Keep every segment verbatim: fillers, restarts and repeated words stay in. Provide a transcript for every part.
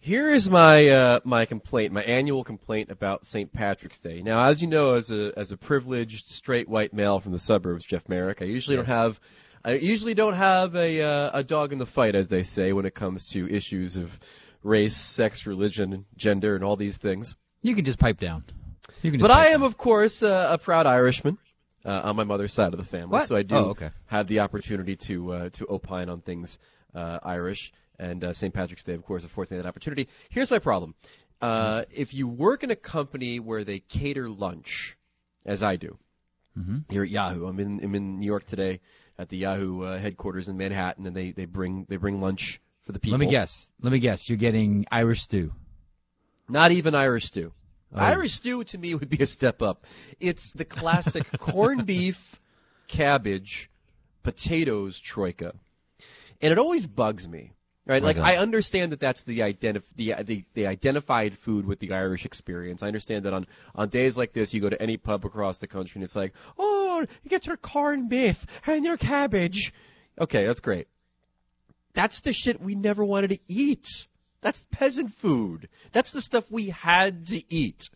Here is my uh, my complaint, my annual complaint about Saint Patrick's Day. Now, as you know, as a as a privileged straight white male from the suburbs, Jeff Merrick, I usually Yes. don't have I usually don't have a uh, a dog in the fight, as they say, when it comes to issues of race, sex, religion, gender, and all these things. You can just pipe down. You can just But pipe I am, down. of course, uh, a proud Irishman uh, on my mother's side of the family, What? so I do Oh, okay. have the opportunity to uh, to opine on things uh, Irish. And uh, Saint Patrick's Day, of course, affords me that opportunity. Here's my problem. Uh, if you work in a company where they cater lunch, as I do, Mm-hmm. here at Yahoo, I'm in I'm in New York today at the Yahoo uh, headquarters in Manhattan, and they, they bring they bring lunch for the people. Let me guess. Let me guess. You're getting Irish stew. Not even Irish stew. Oh. Irish stew to me would be a step up. It's the classic corned beef, cabbage, potatoes troika, and it always bugs me. Right, Why like does? I understand that that's the, identif- the the the identified food with the Irish experience. I understand that on on days like this, you go to any pub across the country and it's like, oh, you get your corned beef and your cabbage. Okay, that's great. That's the shit we never wanted to eat. That's peasant food. That's the stuff we had to eat.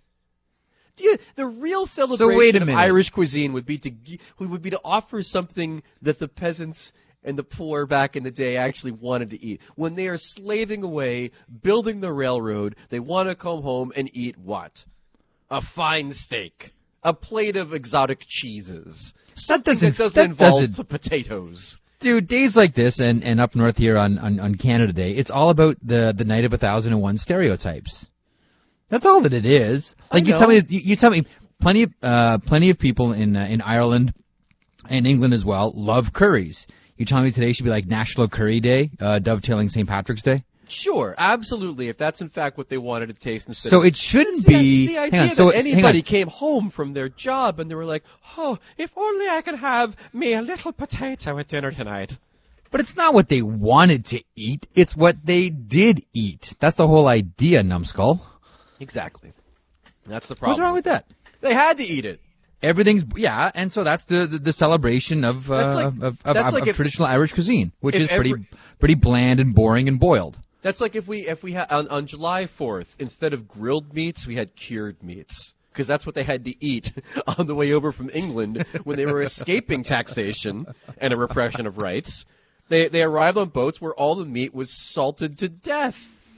Do you, the real celebration wait a of minute. Irish cuisine would be to gi- would be to offer something that the peasants and the poor back in the day actually wanted to eat. When they are slaving away, building the railroad, they want to come home and eat what? A fine steak. A plate of exotic cheeses. Something that doesn't- doesn't, that involve doesn't- the potatoes. Dude, days like this and, and up north here on, on, on Canada Day, it's all about the, the night of a thousand and one stereotypes. That's all that it is. Like I you know. tell me, you, you tell me, plenty of uh, plenty of people in uh, in Ireland and England as well love curries. You telling me today should be like National Curry Day, uh, dovetailing Saint Patrick's Day? Sure, absolutely. If that's in fact what they wanted to taste instead So of it shouldn't the, be. the hang idea on, so that it's- hang anybody on. came home from their job and they were like, oh, if only I could have me a little potato at dinner tonight. But it's not what they wanted to eat. It's what they did eat. That's the whole idea, numbskull. Exactly. That's the problem. What's wrong with that? They had to eat it. Everything's yeah, and so that's the the, the celebration of uh, That's like- of, of, that's of, like of if- traditional Irish cuisine, which if is pretty every- pretty bland and boring and boiled. That's like if we if we had on, on July fourth, instead of grilled meats, we had cured meats. Because that's what they had to eat on the way over from England when they were escaping taxation and a repression of rights. They they arrived on boats where all the meat was salted to death.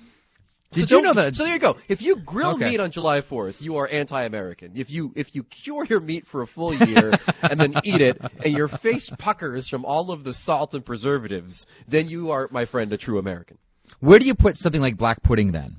Did So you know don't- that- So there you go. If you grill Okay. meat on July fourth, you are anti-American. If you if you cure your meat for a full year and then eat it, and your face puckers from all of the salt and preservatives, then you are, my friend, a true American. Where do you put something like black pudding then?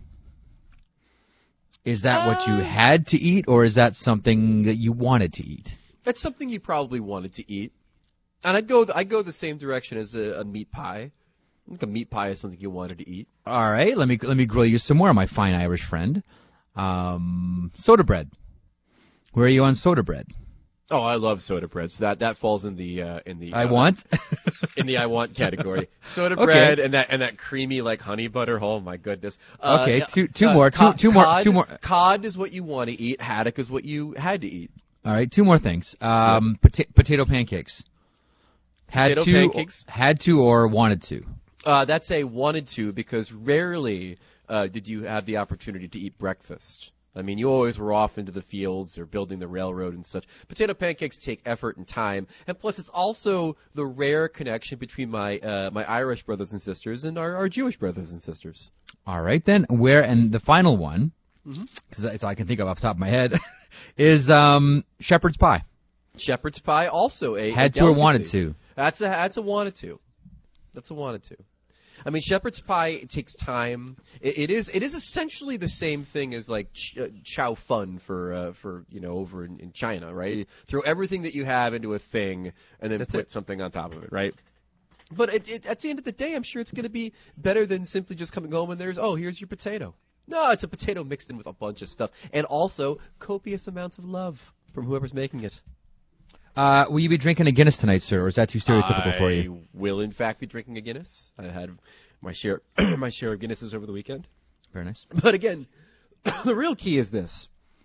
Is that what you Uh, had to eat, or is that something that you wanted to eat? That's something you probably wanted to eat, and I'd go I'd go the same direction as a, a meat pie. I think a meat pie is something you wanted to eat. All right, let me let me grill you some more, my fine Irish friend. Um, soda bread. Where are you on soda bread? Oh, I love soda bread. So that, that falls in the uh, in the I uh, want. in the I want category. Soda Okay. bread and that and that creamy like honey butter. Oh my goodness. Uh, Okay, yeah, two- two uh, more, two- cod- two more- cod- two more. Cod is what you want to eat. Haddock is what you had to eat. All right, two more things. Um, pota- potato pancakes. Had Potato to, pancakes? had to, or wanted to. Uh, that's a wanted to because rarely uh, did you have the opportunity to eat breakfast. I mean, you always were off into the fields or building the railroad and such. Potato pancakes take effort and time, and plus it's also the rare connection between my uh, my Irish brothers and sisters and our, our Jewish brothers and sisters. All right then. Where and the final one, Mm-hmm. because so I can think of off the top of my head, is um, shepherd's pie. Shepherd's pie also a Had a to or wanted delicacy. to. That's a that's a wanted to. That's a wanted to. I mean, shepherd's pie it takes time. It, it is it is essentially the same thing as like ch- uh, chow fun for uh, for you know over in, in China, right? You throw everything that you have into a thing and then That's put it. something on top of it, right? But it, it, at the end of the day, I'm sure it's going to be better than simply just coming home and there's oh here's your potato. No, it's a potato mixed in with a bunch of stuff, and also copious amounts of love from whoever's making it. Uh, will you be drinking a Guinness tonight, sir, or is that too stereotypical I for you? will, in fact, be drinking a Guinness. I had my share my share of Guinnesses over the weekend. Very nice. But again, the real key is this.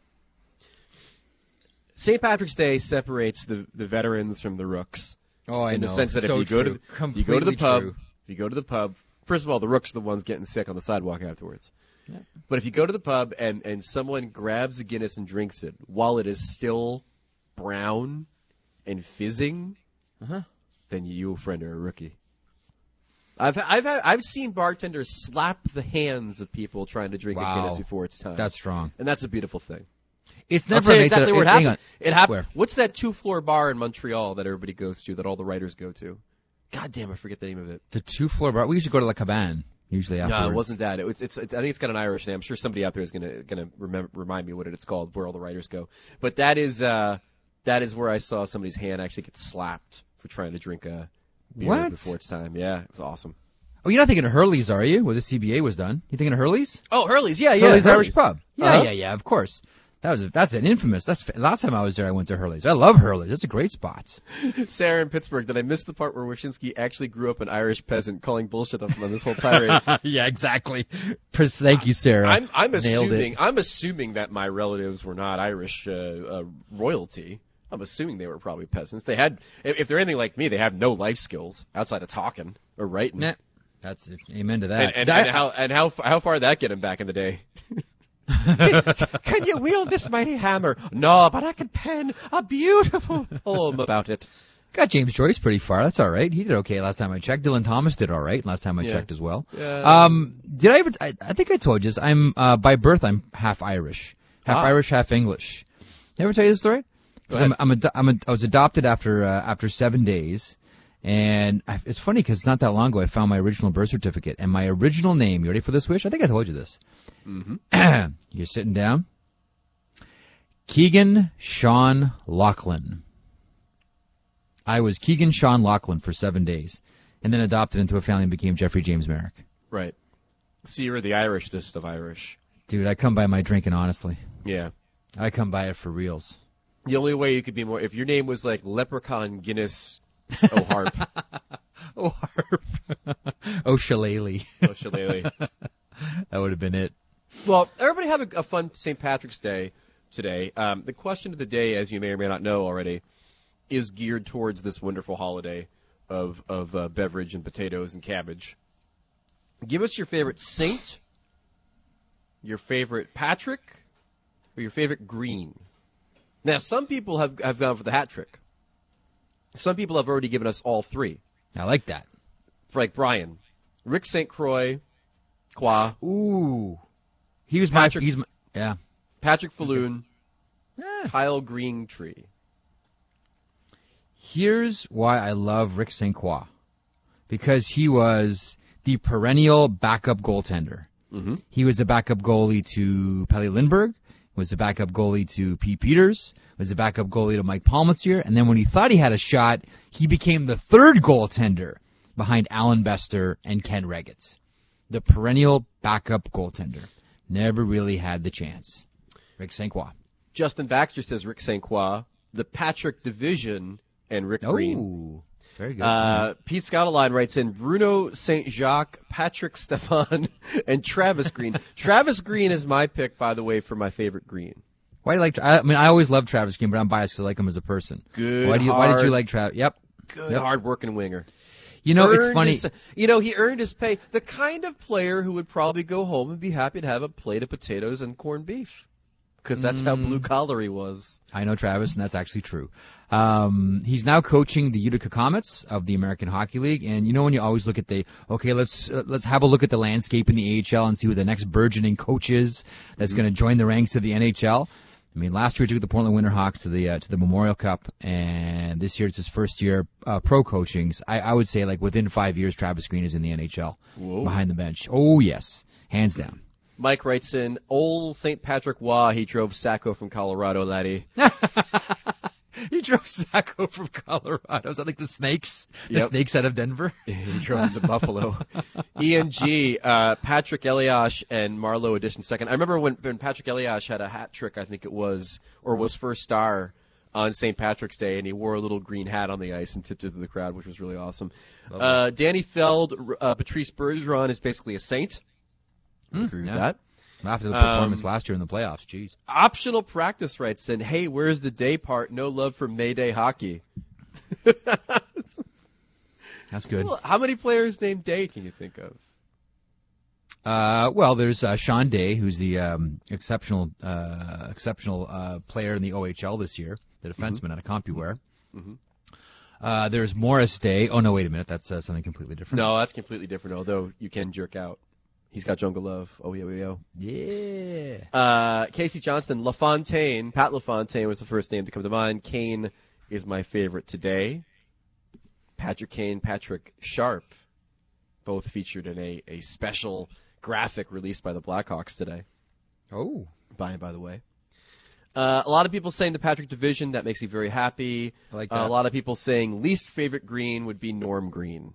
Saint Patrick's Day separates the, the veterans from the rooks. Oh, I in know. the sense that so if you go true. to you go to the Completely pub, true. if you go to the pub, first of all, the rooks are the ones getting sick on the sidewalk afterwards. Yeah. But if you go to the pub and, and someone grabs a Guinness and drinks it while it is still brown and fizzing, Uh-huh. then you, friend, are a rookie. I've I've had, I've seen bartenders slap the hands of people trying to drink Wow. a Guinness before it's time. That's strong. and that's a beautiful thing. It's I'll never tell you made exactly that, where it hang happened. on. It happened. Where? What's that two-floor bar in Montreal that everybody goes to, that all the writers go to? God damn, I forget the name of it. The two-floor bar. We used to go to La Cabane usually afterwards. No, it wasn't that. It was, it's, it's, I think it's got an Irish name. I'm sure somebody out there is gonna gonna remember, remind me what it's called, where all the writers go. But that is uh, that is where I saw somebody's hand actually get slapped for trying to drink a beer What? before it's time. Yeah, it was awesome. Oh, you're not thinking of Hurley's, are you? Where the C B A was done. You thinking of Hurley's? Oh, Hurley's, yeah, yeah, Hurley's Irish Pub. Yeah, Uh-huh. yeah, yeah. Of course. That was that's an infamous. That's last time I was there. I went to Hurley's. I love Hurley's. That's a great spot. Sarah in Pittsburgh, did I miss the part where Wyszynski actually grew up an Irish peasant, calling bullshit on on this whole tirade? Yeah, exactly. Pres- Thank you, Sarah. I'm, I'm Nailed assuming it. I'm assuming that my relatives were not Irish uh, uh, royalty. I'm assuming they were probably peasants. They had, if, if they're anything like me, they have no life skills outside of talking or writing. Nah, that's amen to that. And, and, I- and how and how how far did that get him back in the day? Can you wield this mighty hammer? No, but I can pen a beautiful poem about it. Got James Joyce pretty far. That's all right. He did okay last time I checked. Dylan Thomas did all right last time I Yeah. checked as well. Yeah. Um, did I ever? I, I think I told you this. I'm uh, by birth I'm half Irish, half Ah. Irish, half English. Did I ever tell you this story? 'Cause Go I'm, ahead. I'm, ad- I'm a, I was adopted after uh, after seven days, and I, it's funny because not that long ago I found my original birth certificate, and my original name. You ready for this, Wish? I think I told you this. Mm-hmm. You're sitting down. Keegan Sean Laughlin. I was Keegan Sean Laughlin for seven days, and then adopted into a family and became Jeffrey James Merrick. Right. So you were the Irishest of Irish. Dude, I come by my drinking honestly. Yeah. I come by it for reals. The only way you could be more, if your name was like Leprechaun Guinness O'Harp. Oh, harp. Oh, shillelagh. Oh, shillelagh. That would have been it. Well, everybody have a, a fun Saint Patrick's Day today. Um, the question of the day, as you may or may not know already, is geared towards this wonderful holiday of of uh, beverage and potatoes and cabbage. Give us your favorite saint, your favorite Patrick, or your favorite green. Now, some people have have gone for the hat trick. Some people have already given us all three. I like that. For like Brian, Rick Saint Croix, Qua, Ooh. He was Patrick- my, he's my, yeah. Patrick Falloon, Yeah. Kyle Greentree. Here's why I love Rick Saint Croix. Because he was the perennial backup goaltender. Mm-hmm. He was the backup goalie to Pelle Lindbergh, was the backup goalie to Pete Peters, was the backup goalie to Mike Palmateer, and then when he thought he had a shot, he became the third goaltender behind Alan Bester and Ken Regetz. The perennial backup goaltender. Never really had the chance. Rick Saint Croix. Justin Baxter says Rick Saint Croix, the Patrick Division, and Rick Green. Oh, very good. Uh, Pete Scottaline writes in Bruno Saint Jacques, Patrick Stefan, and Travis Green. Travis Green is my pick, by the way, for my favorite green. Why do you like? I mean, I always loved Travis Green, but I'm biased because I like him as a person. Good, Why do you? Why did you hard- like Travis? Yep. Good, Yep. hard-working winger. You know, it's Earned funny. his- you know, he earned his pay. The kind of player who would probably go home and be happy to have a plate of potatoes and corned beef. Because that's how Mm. blue-collar he was. I know Travis, and that's actually true. Um, he's now coaching the Utica Comets of the American Hockey League, and you know when you always look at the okay, let's uh, let's have a look at the landscape in the A H L and see who the next burgeoning coach is that's Mm-hmm. going to join the ranks of the N H L. I mean, last year he took the Portland Winterhawks to the uh, to the Memorial Cup, and this year it's his first year uh, pro coaching. So I, I would say like within five years, Travis Green is in the N H L Whoa. behind the bench. Oh yes, hands down. Mike writes in, old Saint Patrick Waugh, he drove Sacco from Colorado, laddie. He drove Sacco from Colorado. Is that like the Snakes? The Yep. Snakes out of Denver? He drove to Buffalo. E N G, uh, Patrick Eliash and Marlowe edition second. I remember when, when Patrick Eliash had a hat trick, I think it was, or was first star on Saint Patrick's Day, and he wore a little green hat on the ice and tipped it to the crowd, which was really awesome. Uh, Danny Feld, uh, Patrice Bergeron is basically a saint. Agree with yeah. that. After the performance Um, last year in the playoffs, jeez. Optional practice writes in, hey, where's the day part? No love for Mayday hockey. That's good. Well, how many players named Day can you think of? Uh, well, there's uh, Sean Day, who's the um, exceptional uh, exceptional uh, player in the O H L this year, the defenseman Mm-hmm. out of CompuWare. Mm-hmm. Uh, there's Morris Day. Oh, no, wait a minute. That's uh, something completely different. No, that's completely different, although you can jerk out. He's got Jungle Love. Oh, yeah, yeah, Yeah. Uh, Casey Johnston, LaFontaine. Pat LaFontaine was the first name to come to mind. Kane is my favorite today. Patrick Kane, Patrick Sharp, both featured in a, a special graphic released by the Blackhawks today. Oh. By and by the way. Uh, a lot of people saying the Patrick Division. That makes me very happy. I like Uh, that. a lot of people saying least favorite green would be Norm Green.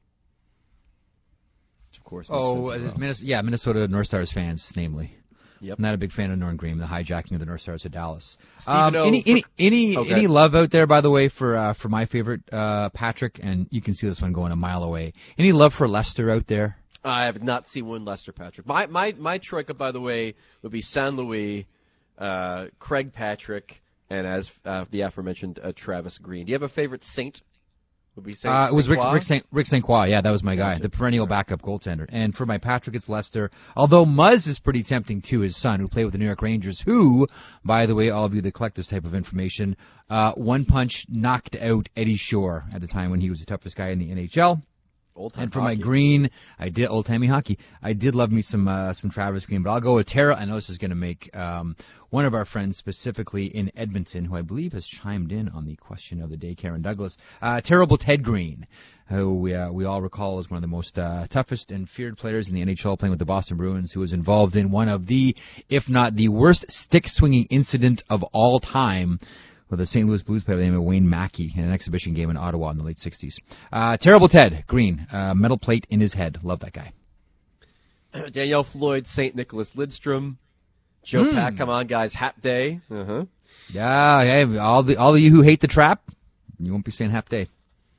Which, of course, makes Oh, sense as there's well. Minnesota, yeah, Minnesota North Stars fans, namely. Yep. I'm not a big fan of Norm Green, the hijacking of the North Stars of Dallas. Stephen Um, O. any for- any any, Okay. any love out there, by the way, for uh, for my favorite uh, Patrick, and you can see this one going a mile away. Any love for Lester out there? I have not seen one Lester Patrick. My my my troika, by the way, would be San Luis, uh, Craig Patrick, and as uh, the aforementioned uh, Travis Green. Do you have a favorite Saint? Would be Saint. Uh, it was Saint Rick Croix? Rick Saint Rick Saint Croix. Yeah, that was my guy, Gotcha. the perennial backup goaltender. And for my Patrick, it's Lester. Although Muzz is pretty tempting too, his son, who played with the New York Rangers. Who, by the way, all of you that collect this type of information, uh, one punch knocked out Eddie Shore at the time when he was the toughest guy in the N H L. Old time And for my hockey. green, I did old timey hockey. I did love me some uh, some Travis Green, but I'll go with Tara. I know this is going to make um, one of our friends, specifically in Edmonton, who I believe has chimed in on the question of the day, Karen Douglas. Uh, terrible Ted Green, who we uh, we all recall as one of the most uh, toughest and feared players in the N H L, playing with the Boston Bruins, who was involved in one of the, if not the worst stick swinging incident of all time, with a Saint Louis Blues player by the name of Wayne Mackey in an exhibition game in Ottawa in the late sixties. Uh, terrible Ted Green, uh, metal plate in his head. Love that guy. Danielle Floyd, Saint Nicholas Lidstrom, Joe Hmm. Pack. Come on, guys, Hap Day. Uh huh. Yeah, yeah, all the all of you who hate the trap, you won't be saying Hap Day.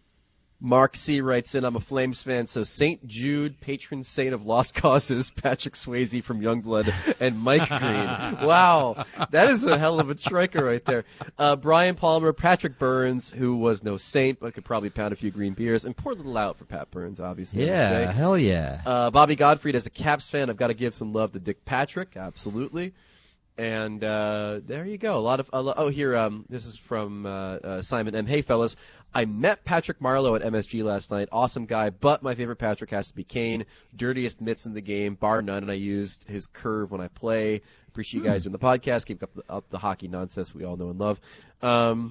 Mark C. writes in, I'm a Flames fan, so Saint Jude, patron saint of lost causes, Patrick Swayze from Youngblood, and Mike Green. Wow, that is a hell of a troika right there. Uh, Brian Palmer, Patrick Burns, who was no saint, but could probably pound a few green beers, and pour a little out for Pat Burns, obviously. on this Yeah, day. hell yeah. Uh, Bobby Gottfried, as a Caps fan, I've got to give some love to Dick Patrick, absolutely. And uh, there you go. A lot of a lo- oh here um this is from uh, uh, Simon M. Hey fellas, I met Patrick Marlowe at M S G last night. Awesome guy, but my favorite Patrick has to be Kane. Dirtiest mitts in the game, bar none. And I used his curve when I play. Appreciate you guys doing the podcast. Keep up the, up the hockey nonsense we all know and love. Um,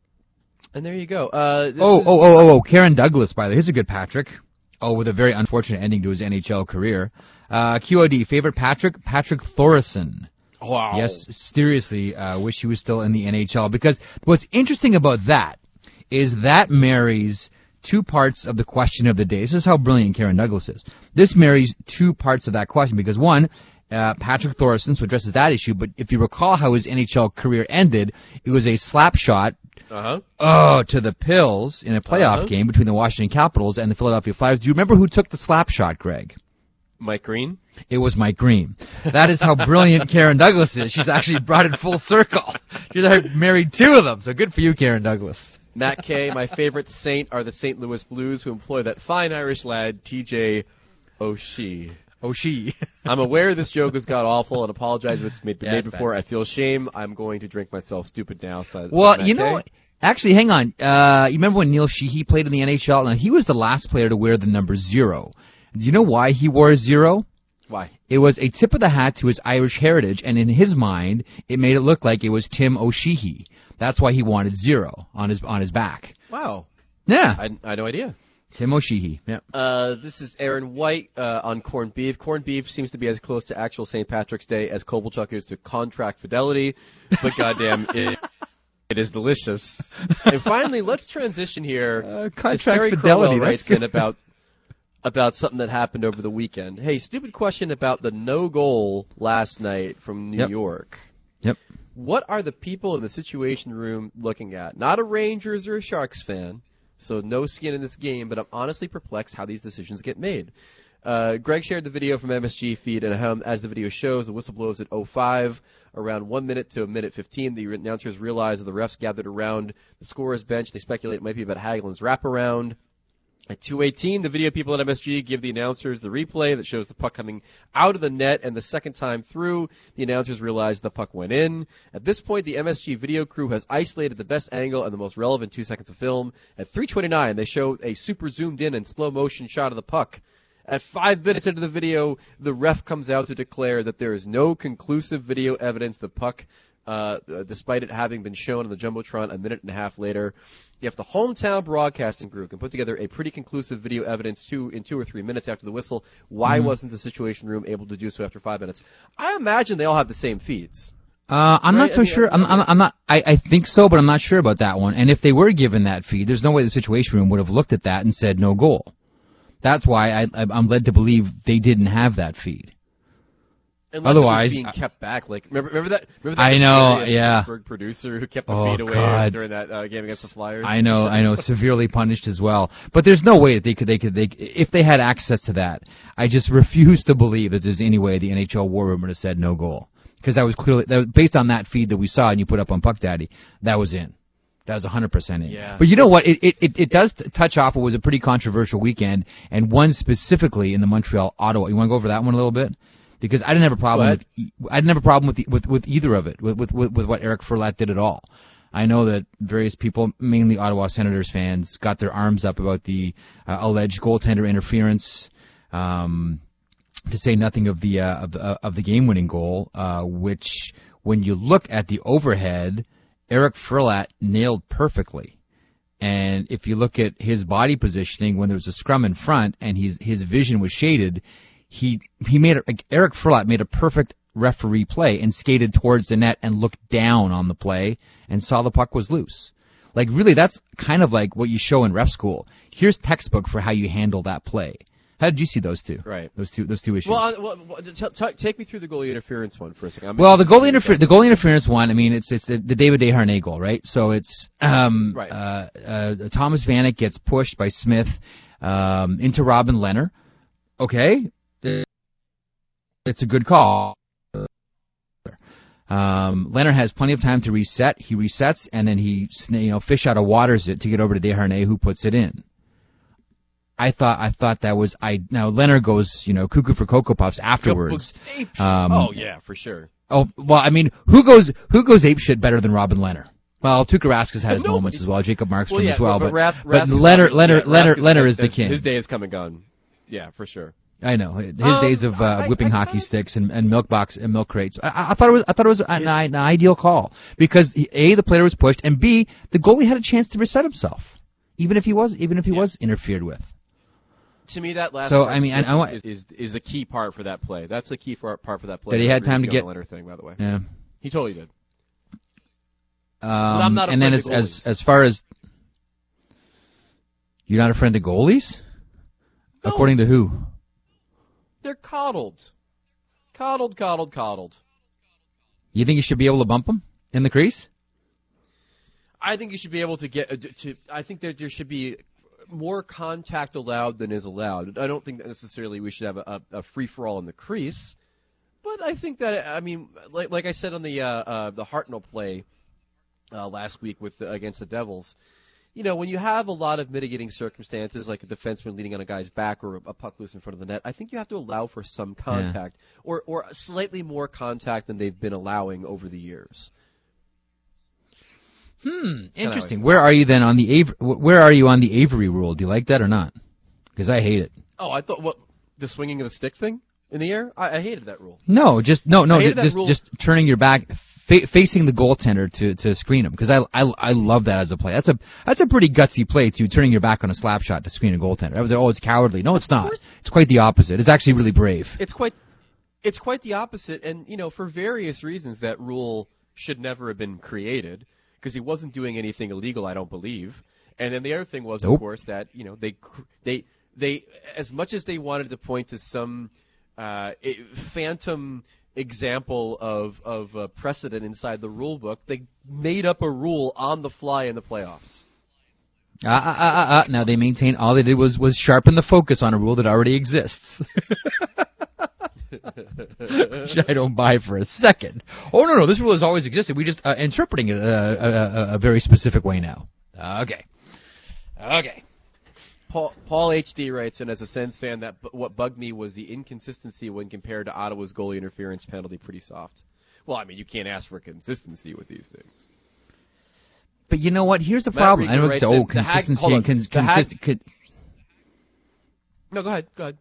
and there you go. Uh, this Oh, is- oh, oh, oh, oh, Karen Douglas, by the way. Here's a good Patrick. Oh, with a very unfortunate ending to his N H L career. Uh, Q O D, favorite Patrick? Patrick Thoresen. Wow. Yes, seriously, uh, wish he was still in the N H L, because what's interesting about that is that marries two parts of the question of the day. This is how brilliant Karen Douglas is. This marries two parts of that question, because one, uh, Patrick Thoresen, so addresses that issue, but if you recall how his N H L career ended, it was a slap shot Uh-huh. oh, to the pills in a playoff Uh-huh. game between the Washington Capitals and the Philadelphia Flyers. Do you remember who took the slap shot, Greg? Mike Green. It was Mike Green. That is how brilliant Karen Douglas is. She's actually brought it full circle. She's married two of them, so good for you, Karen Douglas. Matt K. My favorite Saint are the Saint Louis Blues, who employ that fine Irish lad, T J O'Shea. Oh, she. I'm aware this joke has got awful and apologize if it's made, been Yeah, made it's before. bad. I feel shame. I'm going to drink myself stupid now. So Well, Matt you know K. what? Actually, hang on. Uh, you remember when Neil Sheehy played in the N H L? Now, he was the last player to wear the number zero. Do you know why he wore zero? Why? It was a tip of the hat to his Irish heritage, and in his mind, it made it look like it was Tim O'Sheahy. That's why he wanted zero on his on his back. Wow. Yeah, I, I had no idea. Tim O'Sheahy. Yeah. Uh, this is Aaron White uh, on corned beef. Corned beef seems to be as close to actual Saint Patrick's Day as Kovalchuk is to contract fidelity, but goddamn, it, it is delicious. And finally, let's transition here. Uh, As contract Terry fidelity, Crowell that's writes in good. about about something that happened over the weekend. Hey, stupid question about the no goal last night from New Yep. York. Yep. What are the people in the Situation Room looking at? Not a Rangers or a Sharks fan, so no skin in this game, but I'm honestly perplexed how these decisions get made. Uh, Greg shared the video from M S G feed, and how, as the video shows, the whistle blows at oh five, around one minute to a minute fifteen. The announcers realize that the refs gathered around the scorer's bench. They speculate it might be about Hagelin's wraparound. At two eighteen, the video people at M S G give the announcers the replay that shows the puck coming out of the net, and the second time through, the announcers realize the puck went in. At this point, the M S G video crew has isolated the best angle and the most relevant two seconds of film. At three twenty-nine, they show a super zoomed in and slow motion shot of the puck. At five minutes into the video, the ref comes out to declare that there is no conclusive video evidence the puck, uh, despite it having been shown on the Jumbotron a minute and a half later. If the hometown broadcasting group can put together a pretty conclusive video evidence two in two or three minutes after the whistle, why mm-hmm. wasn't the Situation Room able to do so after five minutes? I imagine they all have the same feeds. Uh, I'm right? not so I mean, sure. I'm, I'm, I'm not. I, I think so, but I'm not sure about that one. And if they were given that feed, there's no way the Situation Room would have looked at that and said no goal. That's why I, I'm led to believe they didn't have that feed. Unless Otherwise, it was being kept back. Like remember, remember that? Remember that I know, yeah. Pittsburgh producer who kept the oh, feed away God. during that uh, game against the Flyers. I know, I know, severely punished as well. But there's no way that they could, they could, they if they had access to that. I just refuse to believe that there's any way the N H L War Room would have said no goal, because that was clearly that was based on that feed that we saw and you put up on Puck Daddy. That was in. That was one hundred percent in. Yeah. But you know what? It, it, it, it does t- touch off what was a pretty controversial weekend, and one specifically in the Montreal-Ottawa. You want to go over that one a little bit? Because I didn't have a problem with, I didn't have a problem with, the, with, with either of it, with, with, with what Eric Furlat did at all. I know that various people, mainly Ottawa Senators fans, got their arms up about the uh, alleged goaltender interference, um, to say nothing of the, uh, of the, uh, of the game-winning goal, uh, which when you look at the overhead, Eric Furlat nailed perfectly. And if you look at his body positioning when there was a scrum in front and his, his vision was shaded, he, he made a, Eric Furlat made a perfect referee play and skated towards the net and looked down on the play and saw the puck was loose. Like really, that's kind of like what you show in ref school. Here's textbook for how you handle that play. How did you see those two? Right. Those two, those two issues. Well, uh, well t- t- take me through the goalie interference one for a second. I'm well, the goalie interference, the goalie interference one. I mean, it's it's the, the David Desharnais goal, right? So it's um, right. uh, uh, Thomas Vanek gets pushed by Smith um, into Robin Lehner. Okay, it's a good call. Um, Lehner has plenty of time to reset. He resets and then he, you know, fish out of waters it to get over to Desharnais, who puts it in. I thought I thought that was I now Lehner goes, you know, cuckoo for Cocoa Puffs afterwards. Um, oh yeah, for sure. Oh well, I mean, who goes who goes ape shit better than Robin Lehner? Well, Tuukka Rask has had his no, moments as well, Jacob Markstrom well, yeah, as well, but, but, Rask, but Rask Lehner Lehner yeah, Lehner Rask Lehner is, is the his, king. His day is come and gone. Yeah, for sure. I know his um, days of uh, I, whipping I, hockey I, sticks and, and milk box and milk crates. I, I thought it was I thought it was an, an ideal call because A, the player was pushed, and B, the goalie had a chance to reset himself, even if he was even if he yeah. was interfered with. To me, that last so part I mean, I, I want, is, is is the key part for that play. That's the key for, part for that play. That he had time to get Leonard thing, by the way. Yeah, he totally did. Um, I'm not a and then friend as, of as as far as you're not a friend of goalies, no. According to who? They're coddled, coddled, coddled, coddled. You think you should be able to bump them in the crease? I think you should be able to get to. I think that there should be more contact allowed than is allowed. I don't think that necessarily we should have a, a, a free-for-all in the crease, but I think that, I mean, like, like I said on the uh, uh, the Hartnell play uh, last week with the, against the Devils, you know, when you have a lot of mitigating circumstances, like a defenseman leaning on a guy's back or a puck loose in front of the net, I think you have to allow for some contact, yeah. or or slightly more contact than they've been allowing over the years. Hmm, interesting. Where are you then on the Avery, where are you on the Avery rule? Do you like that or not? Because I hate it. Oh, I thought what the swinging of the stick thing in the air? I, I hated that rule. No, just no, no, just just, rule. just turning your back, fa- facing the goaltender to to screen him. Because I, I I love that as a play. That's a that's a pretty gutsy play too. Turning your back on a slap shot to screen a goaltender. I was like, oh, it's cowardly. No, it's not. It's quite the opposite. It's actually really brave. It's quite it's quite the opposite. And you know, for various reasons, that rule should never have been created. Because he wasn't doing anything illegal, I don't believe. And then the other thing was, nope. of course, that you know they they they as much as they wanted to point to some uh, phantom example of of uh, precedent inside the rule book, they made up a rule on the fly in the playoffs. Uh, uh, uh, uh, now they maintain all they did was was sharpen the focus on a rule that already exists. Which I don't buy for a second. Oh no, no, this rule has always existed. We just uh, interpreting it uh, a, a, a very specific way now. Okay, okay. Paul, Paul H D writes in, as a Sens fan, that b- what bugged me was the inconsistency when compared to Ottawa's goalie interference penalty. Pretty soft. Well, I mean, you can't ask for consistency with these things. But you know what? Here's the Matt problem. Rieger I know writes it's oh in, the Hag- consistency hold on. and con- The Hag- consistent. No, go ahead. Go ahead.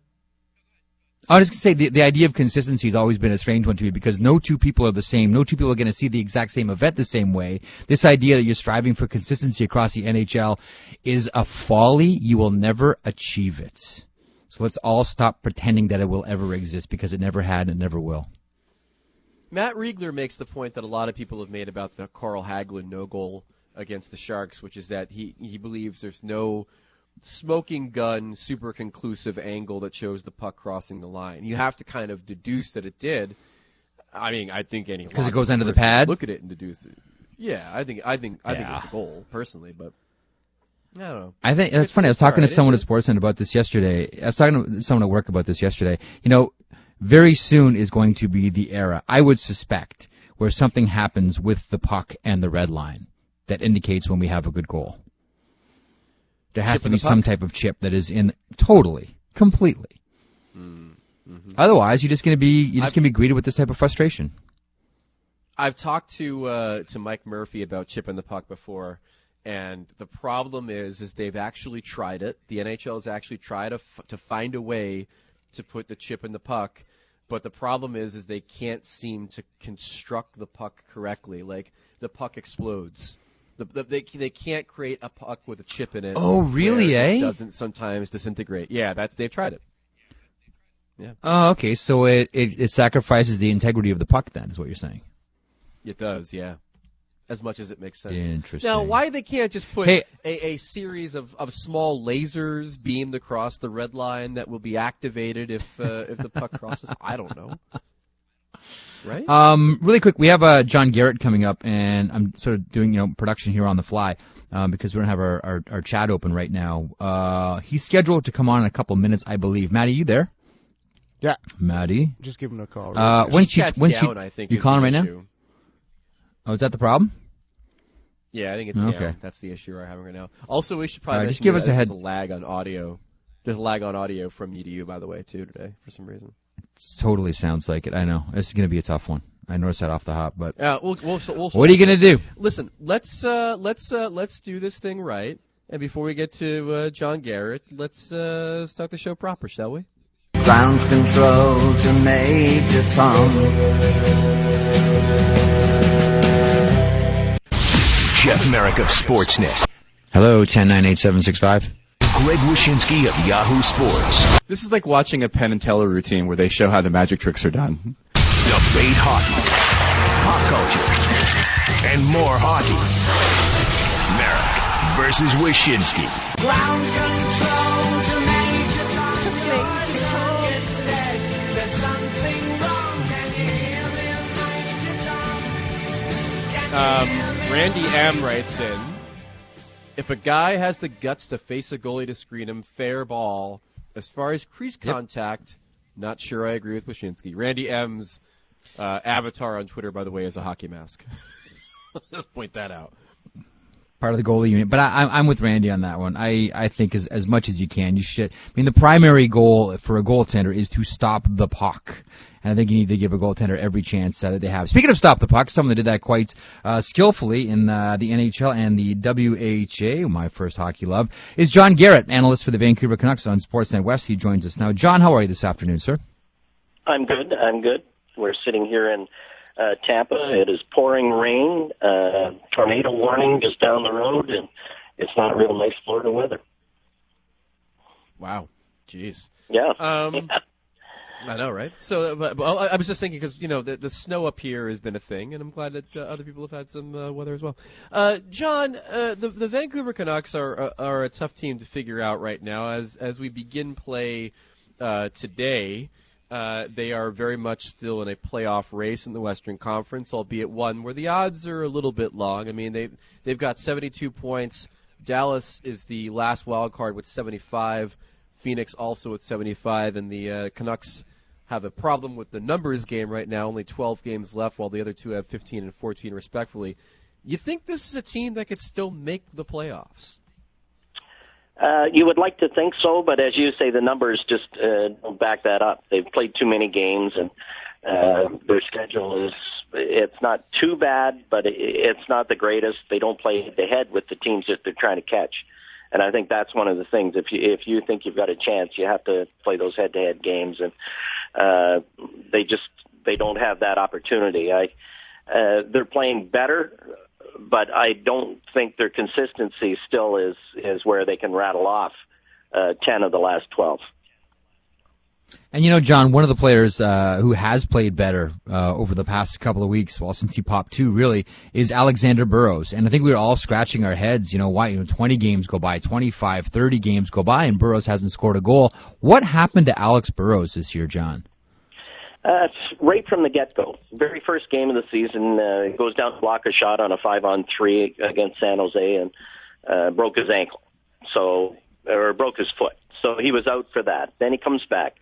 I was just going to say the, the idea of consistency has always been a strange one to me because no two people are the same. No two people are going to see the exact same event the same way. This idea that you're striving for consistency across the N H L is a folly. You will never achieve it. So let's all stop pretending that it will ever exist because it never had and it never will. Matt Riegler makes the point that a lot of people have made about the Carl Hagelin no goal against the Sharks, which is that he, he believes there's no smoking gun, super conclusive angle that shows the puck crossing the line. You have to kind of deduce that it did. I mean, I think any because it goes under the person pad. Look at it and deduce it. Yeah, I think I think I Yeah. think it's a goal personally, but I don't know. I think that's It's- funny. I was it's talking all to right. someone It- at Sportsnet about this yesterday. I was talking to someone at work about this yesterday. You know, very soon is going to be the era, I would suspect, where something happens with the puck and the red line that indicates when we have a good goal. There has Chip to in be the puck? some type of chip that is in totally, completely. Mm-hmm. Otherwise, you're just going to be you're just I've- going to be greeted with this type of frustration. I've talked to uh, to Mike Murphy about chipping the puck before, and the problem is is they've actually tried it. The N H L has actually tried to f- to find a way to put the chip in the puck, but the problem is is they can't seem to construct the puck correctly. Like the puck explodes. The, the, they they can't create a puck with a chip in it. Oh, really, where eh? It doesn't sometimes disintegrate. Yeah, that's they've tried it. Oh, okay. So it, it it sacrifices the integrity of the puck. Then is what you're saying. It does, yeah. As much as it makes sense. Interesting. Now, why they can't just put Hey. a, a series of, of small lasers beamed across the red line that will be activated if uh, if the puck crosses? I don't know. Right? Um, really quick, we have uh, John Garrett coming up, and I'm sort of doing you know production here on the fly um, because we don't have our, our, our chat open right now. Uh, he's scheduled to come on in a couple minutes, I believe. Maddie, you there? Yeah, Maddie, just give him a call. uh, when she Chat's when she down, I think, you is calling the right now? issue. Oh, is that the problem? Yeah, I think it's Okay. down. That's the issue we're having right now. Also, we should probably All right, just mention give us that a there's head- a lag on audio. There's a lag on audio from me to you, by the way, too, today, for some reason. Totally sounds like it. I know this is going to be a tough one. I noticed that off the hop, but Uh, we'll, we'll, we'll, what are you going to do? Listen, let's uh, let's uh, let's do this thing right. And before we get to uh, John Garrett, let's uh, start the show proper, shall we? Ground control to Major Tom. Jeff Merrick of Sportsnet. Hello, ten nine eight seven six five. Greg Wyshynski of Yahoo Sports. This is like watching a Penn and Teller routine where they show how the magic tricks are done. Debate hockey, pop culture, and more hockey. Merrick versus Wyshynski. Ground control to Major Tom. There's something wrong. Can you hear me, Major Tom? Um, Randy M writes in, if a guy has the guts to face a goalie to screen him, fair ball. As far as crease Yep. contact, not sure I agree with Wyshynski. Randy M's uh, avatar on Twitter, by the way, is a hockey mask. Just point that out. Part of the goalie unit, but I, I'm I'm with Randy on that one. I, I think as as much as you can, you should. I mean, the primary goal for a goaltender is to stop the puck, and I think you need to give a goaltender every chance uh, that they have. Speaking of stop the puck, someone that did that quite uh, skillfully in uh, the N H L and the W H A, my first hockey love, is John Garrett, analyst for the Vancouver Canucks on Sportsnet West. He joins us now. John, how are you this afternoon, sir? I'm good. I'm good. We're sitting here in uh, Tampa. It is pouring rain. Uh, tornado warning just down the road, and it's not real nice Florida weather. Wow. Jeez. Yeah. Um, I know, right? So, but, but I I was just thinking because you know the, the snow up here has been a thing, and I'm glad that uh, other people have had some uh, weather as well. Uh, John, uh, the the Vancouver Canucks are, are are a tough team to figure out right now as as we begin play uh, today. Uh, they are very much still in a playoff race in the Western Conference, albeit one where the odds are a little bit long. I mean, they've they've got seventy-two points. Dallas is the last wild card with seventy-five. Phoenix also with seventy-five, and the uh, Canucks have a problem with the numbers game right now. Only twelve games left, while the other two have fifteen and fourteen respectively. You think this is a team that could still make the playoffs? Uh, you would like to think so, but as you say, the numbers just uh, don't back that up. They've played too many games, and uh, their schedule is, it's not too bad, but it, it's not the greatest. They don't play head-to-head with the teams that they're trying to catch. And I think that's one of the things. If you, if you think you've got a chance, you have to play those head-to-head games, and uh, they just, they don't have that opportunity. I, uh, they're playing better, but I don't think their consistency still is, is where they can rattle off uh, ten of the last twelve. And you know, John, one of the players uh, who has played better uh, over the past couple of weeks, well, since he popped two, really, is Alexander Burrows. And I think we were all scratching our heads, you know, why you know, twenty games go by, twenty-five, thirty games go by, and Burrows hasn't scored a goal. What happened to Alex Burrows this year, John? Uh, it's right from the get-go. Very first game of the season, uh, he goes down to block a shot on a five-on-three against San Jose and uh, broke his ankle, so or broke his foot. So he was out for that. Then he comes back,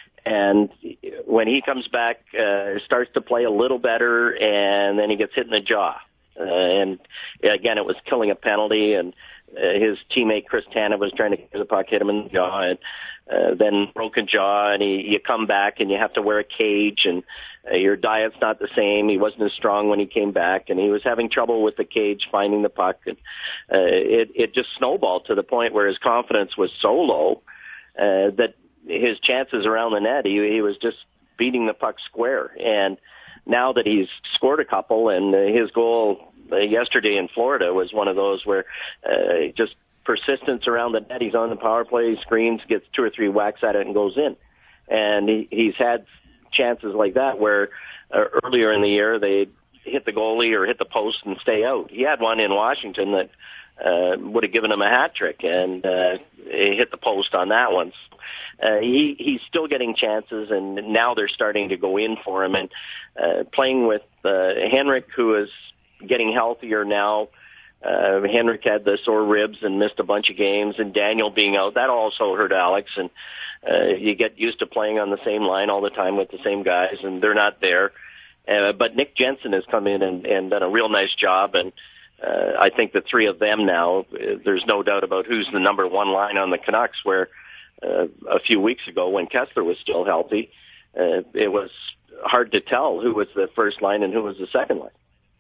and when he comes back, uh, starts to play a little better, and then he gets hit in the jaw. Uh, and again, it was killing a penalty, and uh, his teammate Chris Tanev was trying to get the puck, hit him in the jaw, and uh, then broken jaw, and he, you come back and you have to wear a cage, and uh, your diet's not the same. He wasn't as strong when he came back, and he was having trouble with the cage, finding the puck, and uh, it, it just snowballed to the point where his confidence was so low uh, that his chances around the net, he, he was just beating the puck square. And now that he's scored a couple, and uh, his goal uh, yesterday in Florida was one of those where uh, just persistence around the net. He's on the power play, screens, gets two or three whacks at it, and goes in. And he, he's had chances like that where uh, earlier in the year they hit the goalie or hit the post and stay out. He had one in Washington that uh, would have given him a hat trick, and uh, he hit the post on that one. Uh, he, he's still getting chances, and now they're starting to go in for him. And uh, playing with uh, Henrik, who is getting healthier now. Uh, Henrik had the sore ribs and missed a bunch of games, and Daniel being out, that also hurt Alex. And uh, you get used to playing on the same line all the time with the same guys, and they're not there. Uh, but Nick Jensen has come in and, and done a real nice job, and uh, I think the three of them now, uh, there's no doubt about who's the number one line on the Canucks, where uh, a few weeks ago when Kessler was still healthy, uh, it was hard to tell who was the first line and who was the second line.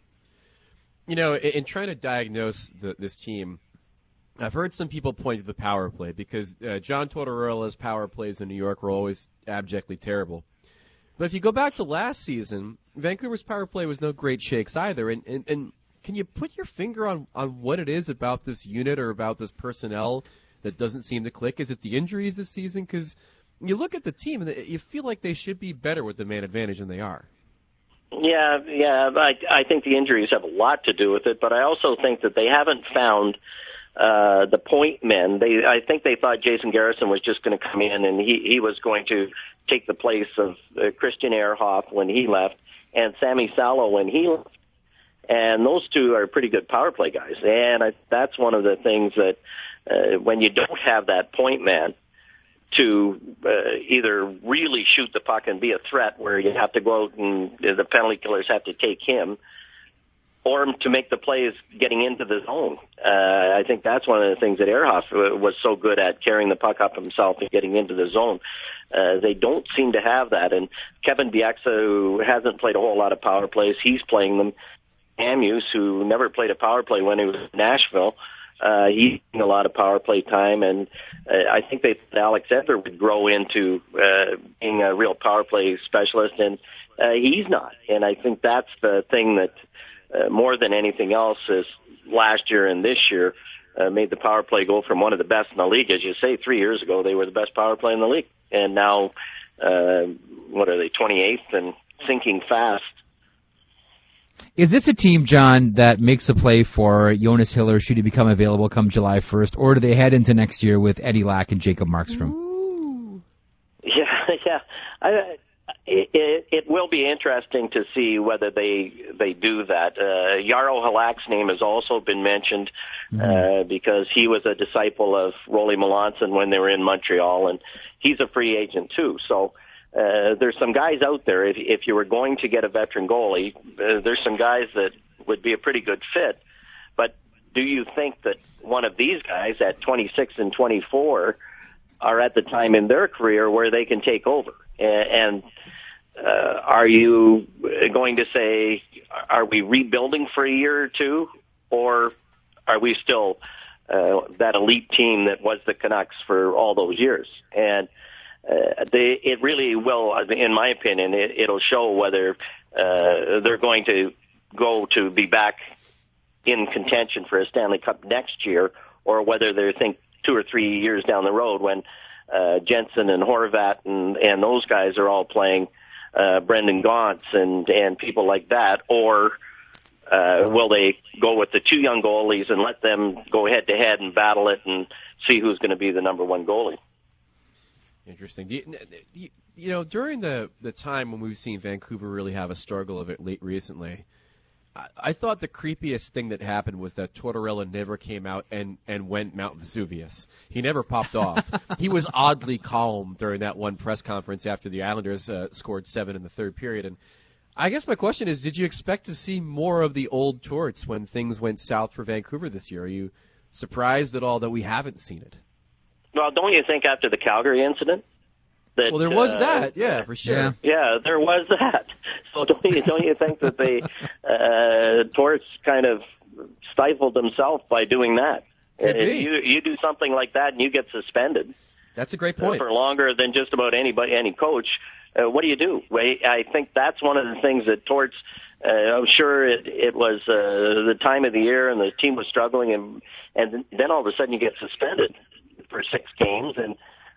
You know, in, in trying to diagnose the, this team, I've heard some people point to the power play because uh, John Tortorella's power plays in New York were always abjectly terrible. But if you go back to last season, Vancouver's power play was no great shakes either. And, and, and can you put your finger on, on what it is about this unit or about this personnel that doesn't seem to click? Is it the injuries this season? Because you look at the team and you feel like they should be better with the man advantage than they are. Yeah, yeah, I, I think the injuries have a lot to do with it, but I also think that they haven't found uh, the point men. They, I think they thought Jason Garrison was just going to come in and he, he was going to take the place of uh, Christian Ehrhoff when he left and Sammy Salo when he left. And those two are pretty good power play guys. And I, that's one of the things that uh, when you don't have that point man, to uh, either really shoot the puck and be a threat where you have to go out and the penalty killers have to take him, or to make the plays getting into the zone. Uh, I think that's one of the things that Ehrhoff was so good at, carrying the puck up himself and getting into the zone. Uh, they don't seem to have that. And Kevin Bieksa, who hasn't played a whole lot of power plays, he's playing them. Amuse, who never played a power play when he was in Nashville, Uh, he's getting a lot of power play time, and uh, I think they thought Alex Edler would grow into uh, being a real power play specialist, and uh, he's not. And I think that's the thing that, uh, more than anything else, is last year and this year uh, made the power play go from one of the best in the league. As you say, three years ago they were the best power play in the league, and now uh, what are they, twenty-eighth and sinking fast. Is this a team, John, that makes a play for Jonas Hiller should he become available come July first, or do they head into next year with Eddie Lack and Jacob Markstrom? Ooh. Yeah, yeah. I, it, it, it will be interesting to see whether they they do that. Uh, Yarrow Halak's name has also been mentioned mm-hmm. uh, because he was a disciple of Rolly Melanson when they were in Montreal, and he's a free agent too. So. Uh, there's some guys out there, if, if you were going to get a veteran goalie, uh, there's some guys that would be a pretty good fit. But do you think that one of these guys at twenty-six and twenty-four are at the time in their career where they can take over? And uh, are you going to say, are we rebuilding for a year or two, or are we still uh, that elite team that was the Canucks for all those years? And uh, they, it really will, in my opinion, it, it'll show whether uh, they're going to go to be back in contention for a Stanley Cup next year, or whether they think two or three years down the road when uh, Jensen and Horvat and, and those guys are all playing, uh, Brendan Gaunce and, and people like that, or uh, will they go with the two young goalies and let them go head to head and battle it and see who's going to be the number one goalie? Interesting. Do you, you, you know, during the, the time when we've seen Vancouver really have a struggle of it late recently, I, I thought the creepiest thing that happened was that Tortorella never came out and, and went Mount Vesuvius. He never popped off. He was oddly calm during that one press conference after the Islanders uh, scored seven in the third period. And I guess my question is, did you expect to see more of the old Torts when things went south for Vancouver this year? Are you surprised at all that we haven't seen it? Well, don't you think after the Calgary incident? That, well, there was uh, that, yeah, for sure. Yeah. Yeah, there was that. So don't you don't you think that the uh, Torts kind of stifled themselves by doing that? Could Uh, be. you you do something like that and you get suspended That's a great uh, point. for longer than just about anybody any coach. Uh, what do you do? Well, I think that's one of the things that Torts. Uh, I'm sure it, it was uh, the time of the year and the team was struggling, and and then all of a sudden you get suspended for six games, and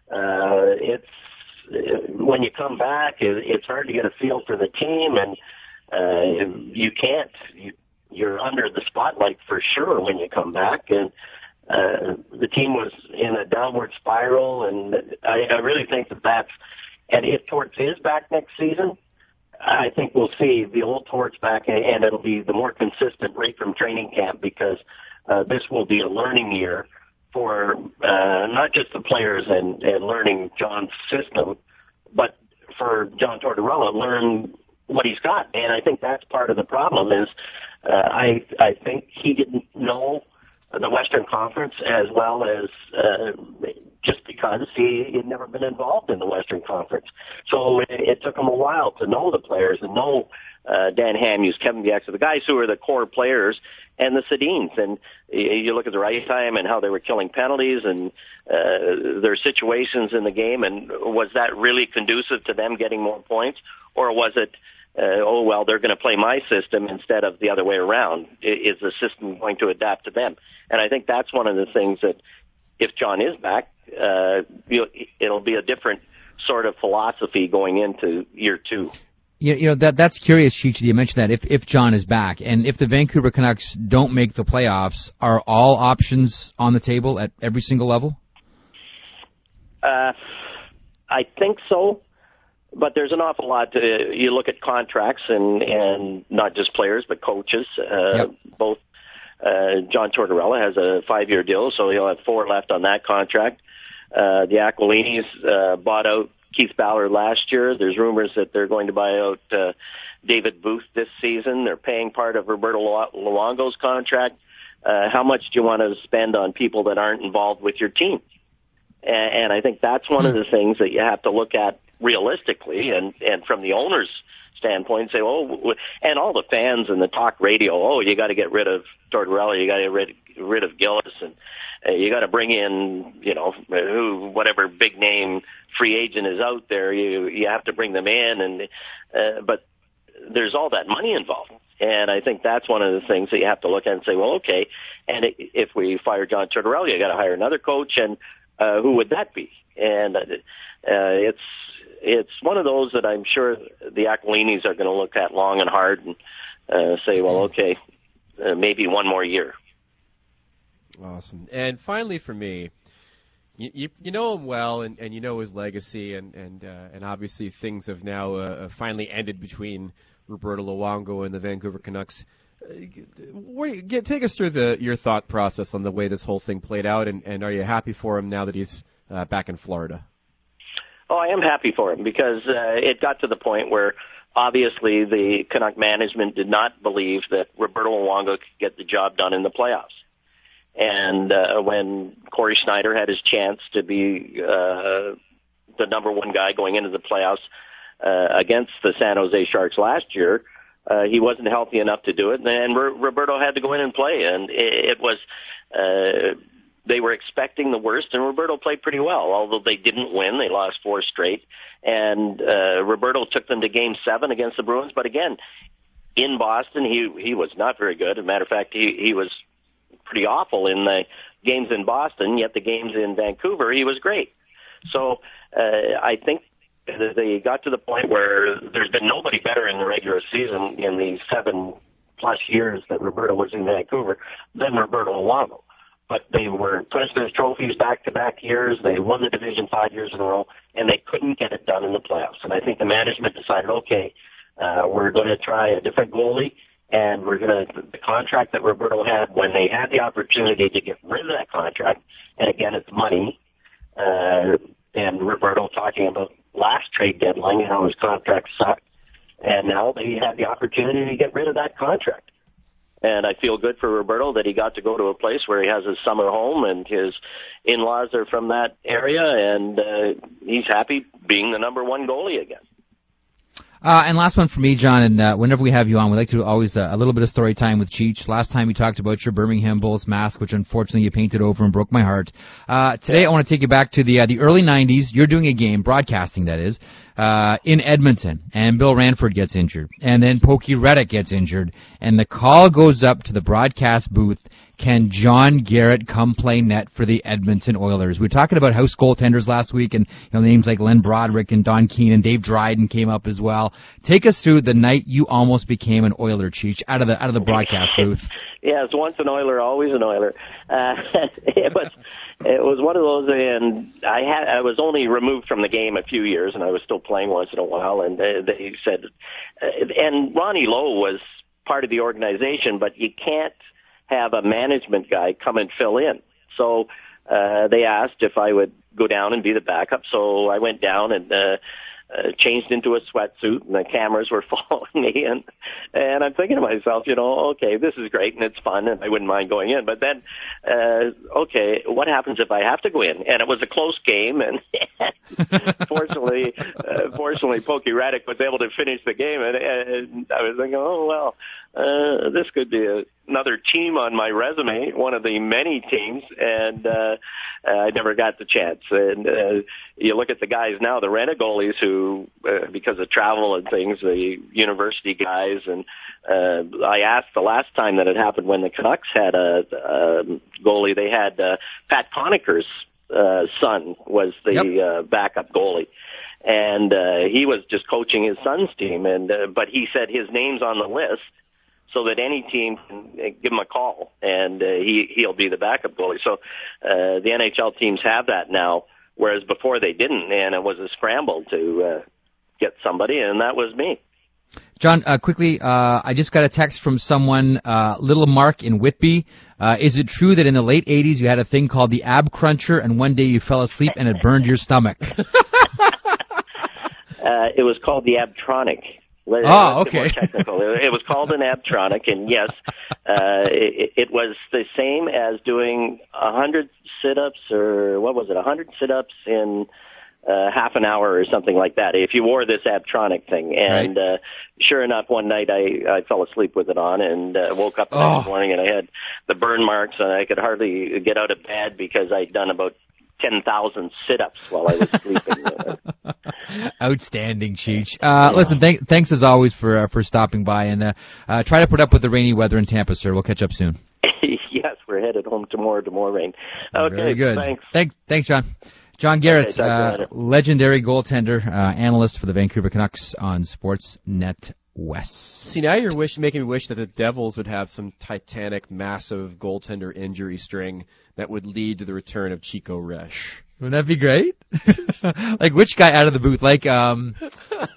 uh, it's when you come back, it, it's hard to get a feel for the team, and uh, you can't. You, you're under the spotlight for sure when you come back, and uh, the team was in a downward spiral, and I, I really think that that's. And if Torts is back next season, I think we'll see the old Torts back, and it'll be the more consistent rate from training camp, because uh, this will be a learning year for uh, not just the players and, and learning John's system, but for John Tortorella, learn what he's got. And I think that's part of the problem is uh, I I think he didn't know the Western Conference as well as uh, just because he had never been involved in the Western Conference. So it, it took him a while to know the players and know uh, Dan Hamhuis, Kevin Bieksa, the guys who are the core players, and the Sedins. And you look at the right time and how they were killing penalties and uh, their situations in the game, and was that really conducive to them getting more points? Or was it, uh, oh, well, they're going to play my system instead of the other way around? Is the system going to adapt to them? And I think that's one of the things that, if John is back, uh, you know, it'll be a different sort of philosophy going into year two. You, you know, that that's curious, Cheech, that you mentioned that, if, if John is back. And if the Vancouver Canucks don't make the playoffs, are all options on the table at every single level? Uh, I think so, but there's an awful lot to, you look at contracts and, and not just players, but coaches, uh, Yep. both. Uh, John Tortorella has a five-year deal, so he'll have four left on that contract. Uh, the Aquilinis uh, bought out Keith Ballard last year. There's rumors that they're going to buy out uh, David Booth this season. They're paying part of Roberto Lu- Luongo's contract. Uh, how much do you want to spend on people that aren't involved with your team? And, and I think that's one of the things that you have to look at realistically, and, and from the owner's standpoint, say, oh, and all the fans and the talk radio, oh, you got to get rid of Tortorella, you got to get rid, rid of Gillis, and uh, you got to bring in, you know, who, whatever big name free agent is out there, you you have to bring them in, and uh, but there's all that money involved, and I think that's one of the things that you have to look at and say, well, okay, and if we fire John Tortorella, you got to hire another coach, and uh, who would that be? And uh, it's it's one of those that I'm sure the Aquilinis are going to look at long and hard and uh, say, well, okay, uh, maybe one more year. Awesome. And finally for me, you, you, you know him well, and, and you know his legacy, and and uh, and obviously things have now uh, finally ended between Roberto Luongo and the Vancouver Canucks. Uh, where, get, take us through the your thought process on the way this whole thing played out, and, and are you happy for him now that he's uh, back in Florida? Oh, I am happy for him, because uh, it got to the point where obviously the Canuck management did not believe that Roberto Luongo could get the job done in the playoffs. And uh, when Corey Schneider had his chance to be uh, the number one guy going into the playoffs uh, against the San Jose Sharks last year, uh, he wasn't healthy enough to do it, and R- Roberto had to go in and play. And it, it was uh, they were expecting the worst, and Roberto played pretty well. Although they didn't win, they lost four straight, and uh, Roberto took them to Game Seven against the Bruins. But again, in Boston, he he was not very good. As a matter of fact, he he was pretty awful in the games in Boston, yet the games in Vancouver, he was great. So uh, I think that they got to the point where there's been nobody better in the regular season in the seven-plus years that Roberto was in Vancouver than Roberto Luongo. But they were President's trophies back-to-back years. They won the division five years in a row, and they couldn't get it done in the playoffs. And I think the management decided, okay, uh, we're going to try a different goalie, and we're going to, the contract that Roberto had, when they had the opportunity to get rid of that contract, and again, it's money, uh, and Roberto talking about last trade deadline and how his contract sucked, and now they had the opportunity to get rid of that contract. And I feel good for Roberto that he got to go to a place where he has his summer home and his in-laws are from that area, and uh, he's happy being the number one goalie again. Uh, and last one for me, John, and uh, whenever we have you on, we like to do always uh, a little bit of story time with Cheech. Last time we talked about your Birmingham Bulls mask, which unfortunately you painted over and broke my heart. Uh, today yeah. I want to take you back to the uh, the early nineties. You're doing a game, broadcasting that is, uh, in Edmonton, and Bill Ranford gets injured, and then Pokey Reddick gets injured, and the call goes up to the broadcast booth. Can John Garrett come play net for the Edmonton Oilers? We were talking about house goaltenders last week, and you know names like Len Broderick and Don Keenan, Dave Dryden came up as well. Take us through the night you almost became an Oiler, Cheech, out of the out of the broadcast booth. Yeah, it's once an Oiler, always an Oiler. Uh, it was it was one of those, and I had I was only removed from the game a few years, and I was still playing once in a while. And they, they said, uh, and Ronnie Lowe was part of the organization, but you can't have a management guy come and fill in. So uh, they asked if I would go down and be the backup. So I went down and uh, uh, changed into a sweatsuit, and the cameras were following me. And and I'm thinking to myself, you know, okay, this is great and it's fun, and I wouldn't mind going in. But then, uh, okay, what happens if I have to go in? And it was a close game, and fortunately, uh, fortunately, Pokey Reddick was able to finish the game, and, and I was thinking, oh well. Uh, this could be a, another team on my resume, one of the many teams, and uh, I never got the chance. And uh, you look at the guys now, the rent goalies who, uh, because of travel and things, the university guys, and uh, I asked the last time that it happened when the Canucks had a, a goalie, they had uh, Pat Conacher's uh, son was the yep. uh, backup goalie. And uh, he was just coaching his son's team, and uh, but he said his name's on the list, so that any team can give him a call, and uh, he, he'll be the backup goalie. So uh, the N H L teams have that now, whereas before they didn't, and it was a scramble to uh, get somebody, and that was me. John, uh, quickly, uh, I just got a text from someone, uh, Little Mark in Whitby. Uh, is it true that in the late eighties you had a thing called the Ab Cruncher, and one day you fell asleep and it burned your stomach? uh, it was called the Abtronic. Let's oh, okay. More technical. It was called an Abtronic, and yes, uh, it, it was the same as doing a hundred sit-ups, or what was it, a hundred sit-ups in uh, half an hour or something like that, if you wore this Abtronic thing. And right. uh, sure enough, one night I, I fell asleep with it on, and uh, woke up the oh. next morning, and I had the burn marks, and I could hardly get out of bed because I'd done about ten thousand sit-ups while I was sleeping. Outstanding, Cheech. Uh, yeah. Listen, th- thanks as always for uh, for stopping by, and uh, uh, try to put up with the rainy weather in Tampa, sir. We'll catch up soon. Yes, we're headed home tomorrow to more rain. Okay, very good. Thanks. Thanks, thanks, John. John Garrett, okay, uh, legendary goaltender, uh, analyst for the Vancouver Canucks on Sportsnet West. See, now you're wish, making me wish that the Devils would have some titanic, massive goaltender injury string that would lead to the return of Chico Resch. Wouldn't that be great? Like which guy out of the booth? Like, um,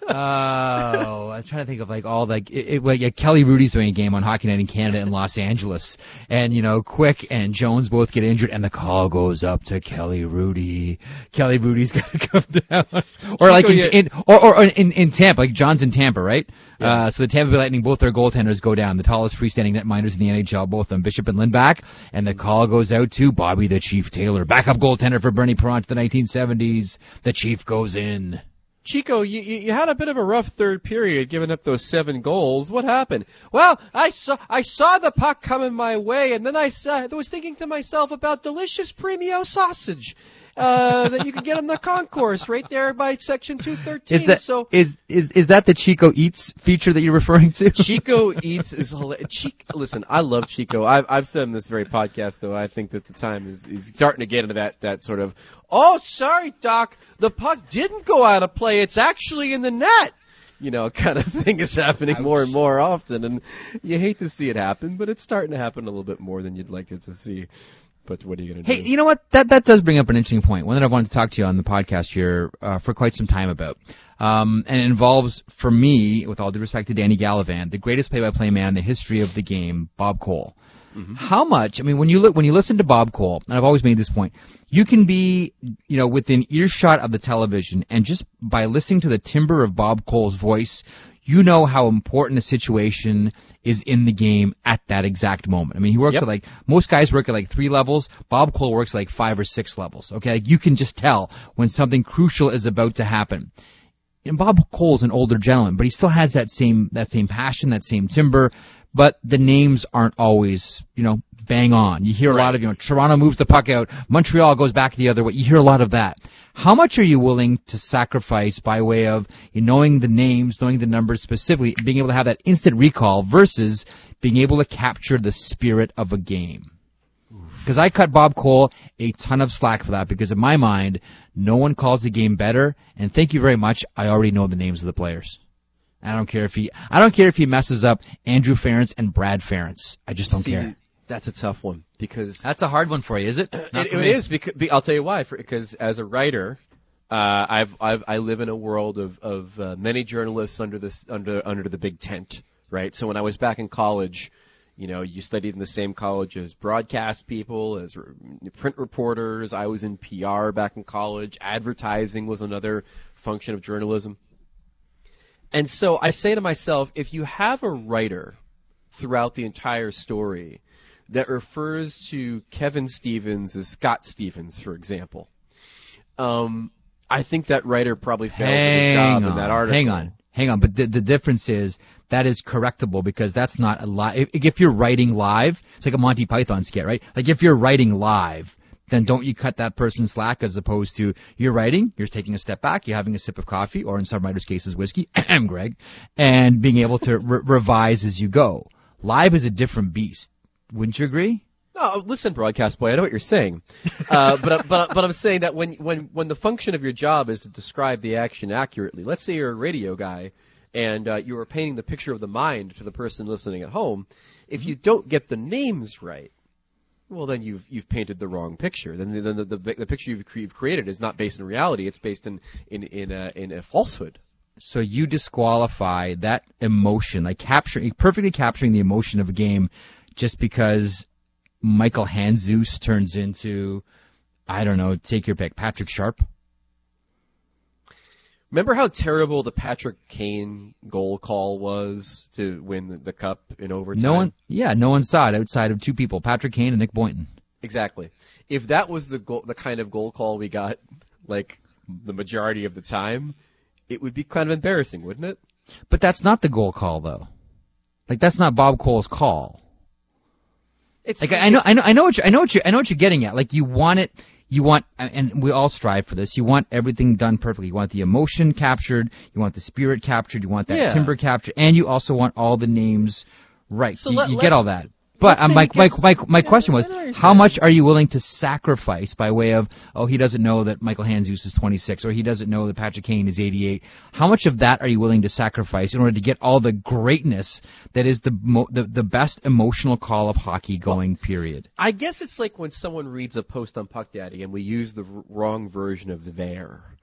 Oh, I'm trying to think of like all like it, it, like yeah, Kelly Rudy's doing a game on Hockey Night in Canada in Los Angeles, and you know Quick and Jones both get injured, and the call goes up to Kelly Rudy. Kelly Rudy's got to come down, or Chico, like in, yeah. in or, or in in Tampa, like John's in Tampa, right? Yeah. Uh, so the Tampa Bay Lightning, both their goaltenders go down, the tallest freestanding netminders in the N H L, both of them, Bishop and Lindback, and the call goes out to Bobby the Chief Taylor, backup goaltender for Bernie Perrant to the nineteen seventies. The Chief goes in. Chico, you, you you had a bit of a rough third period, giving up those seven goals. What happened? Well, I saw I saw the puck coming my way, and then I, saw, I was thinking to myself about delicious premio sausage uh, that you can get on the concourse right there by section two thirteen. Is that so is is is that the Chico Eats feature that you're referring to? Chico Eats is hilarious. Chico, listen, I love Chico. I've I've said in this very podcast though. I think that the time is is starting to get into that that sort of. Oh, sorry, Doc. The puck didn't go out of play. It's actually in the net. You know, kind of thing is happening Ouch. more and more often, and you hate to see it happen, but it's starting to happen a little bit more than you'd like it to see. But what are you going to Hey, do? you know what? That that does bring up an interesting point. One that I've wanted to talk to you on the podcast here uh, for quite some time about. Um, and it involves, for me, with all due respect to Danny Gallivan, the greatest play-by-play man in the history of the game, Bob Cole. Mm-hmm. How much? I mean, when you look, when you listen to Bob Cole, and I've always made this point, you can be, you know, within earshot of the television, and just by listening to the timbre of Bob Cole's voice, you know how important a situation is in the game at that exact moment. I mean, he works Yep. at like, most guys work at like three levels. Bob Cole works at like five or six levels. Okay. Like you can just tell when something crucial is about to happen. And Bob Cole's an older gentleman, but he still has that same, that same passion, that same timbre, but the names aren't always, you know, bang on. You hear a Right. lot of, you know, Toronto moves the puck out, Montreal goes back the other way. You hear a lot of that. How much are you willing to sacrifice by way of you knowing the names, knowing the numbers specifically, being able to have that instant recall versus being able to capture the spirit of a game? Because I cut Bob Cole a ton of slack for that because in my mind, no one calls the game better. And thank you very much. I already know the names of the players. I don't care if he, I don't care if he messes up Andrew Ference and Brad Ference. I just don't See, care. That's a tough one because That's a hard one for you, is it? Not It, for it me. is because I'll tell you why. For, because as a writer, uh, I've, I've I live in a world of of uh, many journalists under this under under the big tent, right? So when I was back in college, you know, you studied in the same college as broadcast people, as re- print reporters. I was in P R back in college. Advertising was another function of journalism. And so I say to myself, if you have a writer throughout the entire story that refers to Kevin Stevens as Scott Stevens, for example, um, I think that writer probably fails at his Hang job on, in that article. hang on, hang on. But the, the difference is that is correctable because that's not a live. If, if you're writing live, it's like a Monty Python skit, right? Like if you're writing live, then don't you cut that person slack as opposed to you're writing, you're taking a step back, you're having a sip of coffee, or in some writers' cases, whiskey, Greg, and being able to re- revise as you go. Live is a different beast. Wouldn't you agree? Oh, listen, broadcast boy, I know what you're saying, uh, but but but I'm saying that when when when the function of your job is to describe the action accurately. Let's say you're a radio guy, and uh, you are painting the picture of the mind to the person listening at home. If you don't get the names right, well, then you've you've painted the wrong picture. Then the the, the, the picture you've, cre- you've created is not based in reality. It's based in in in a, in a falsehood. So you disqualify that emotion, like capturing, perfectly capturing the emotion of a game just because Michael Handzus turns into, I don't know, take your pick, Patrick Sharp? Remember how terrible the Patrick Kane goal call was to win the, the cup in overtime? No one, yeah, no one saw it outside of two people, Patrick Kane and Nick Boynton. Exactly. If that was the goal, the kind of goal call we got, like the majority of the time, it would be kind of embarrassing, wouldn't it? But that's not the goal call, though. Like that's not Bob Cole's call. It's Like I, I know, I know, I know what you, I know what you, I know what you're getting at. Like you want it, you want, and we all strive for this. You want everything done perfectly. You want the emotion captured. You want the spirit captured. You want that Yeah. timbre captured, and you also want all the names right. So you let- you get let's- all that. But let's um, say my, he my gets- my my Yeah, question was, I know what you're how saying. much are you willing to sacrifice by way of, oh, he doesn't know that Michael Handzus is twenty-six, or he doesn't know that Patrick Kane is eighty-eight. How much of that are you willing to sacrifice in order to get all the greatness that is the mo- the, the best emotional call of hockey going? Period. I guess it's like when someone reads a post on Puck Daddy and we use the r- wrong version of there.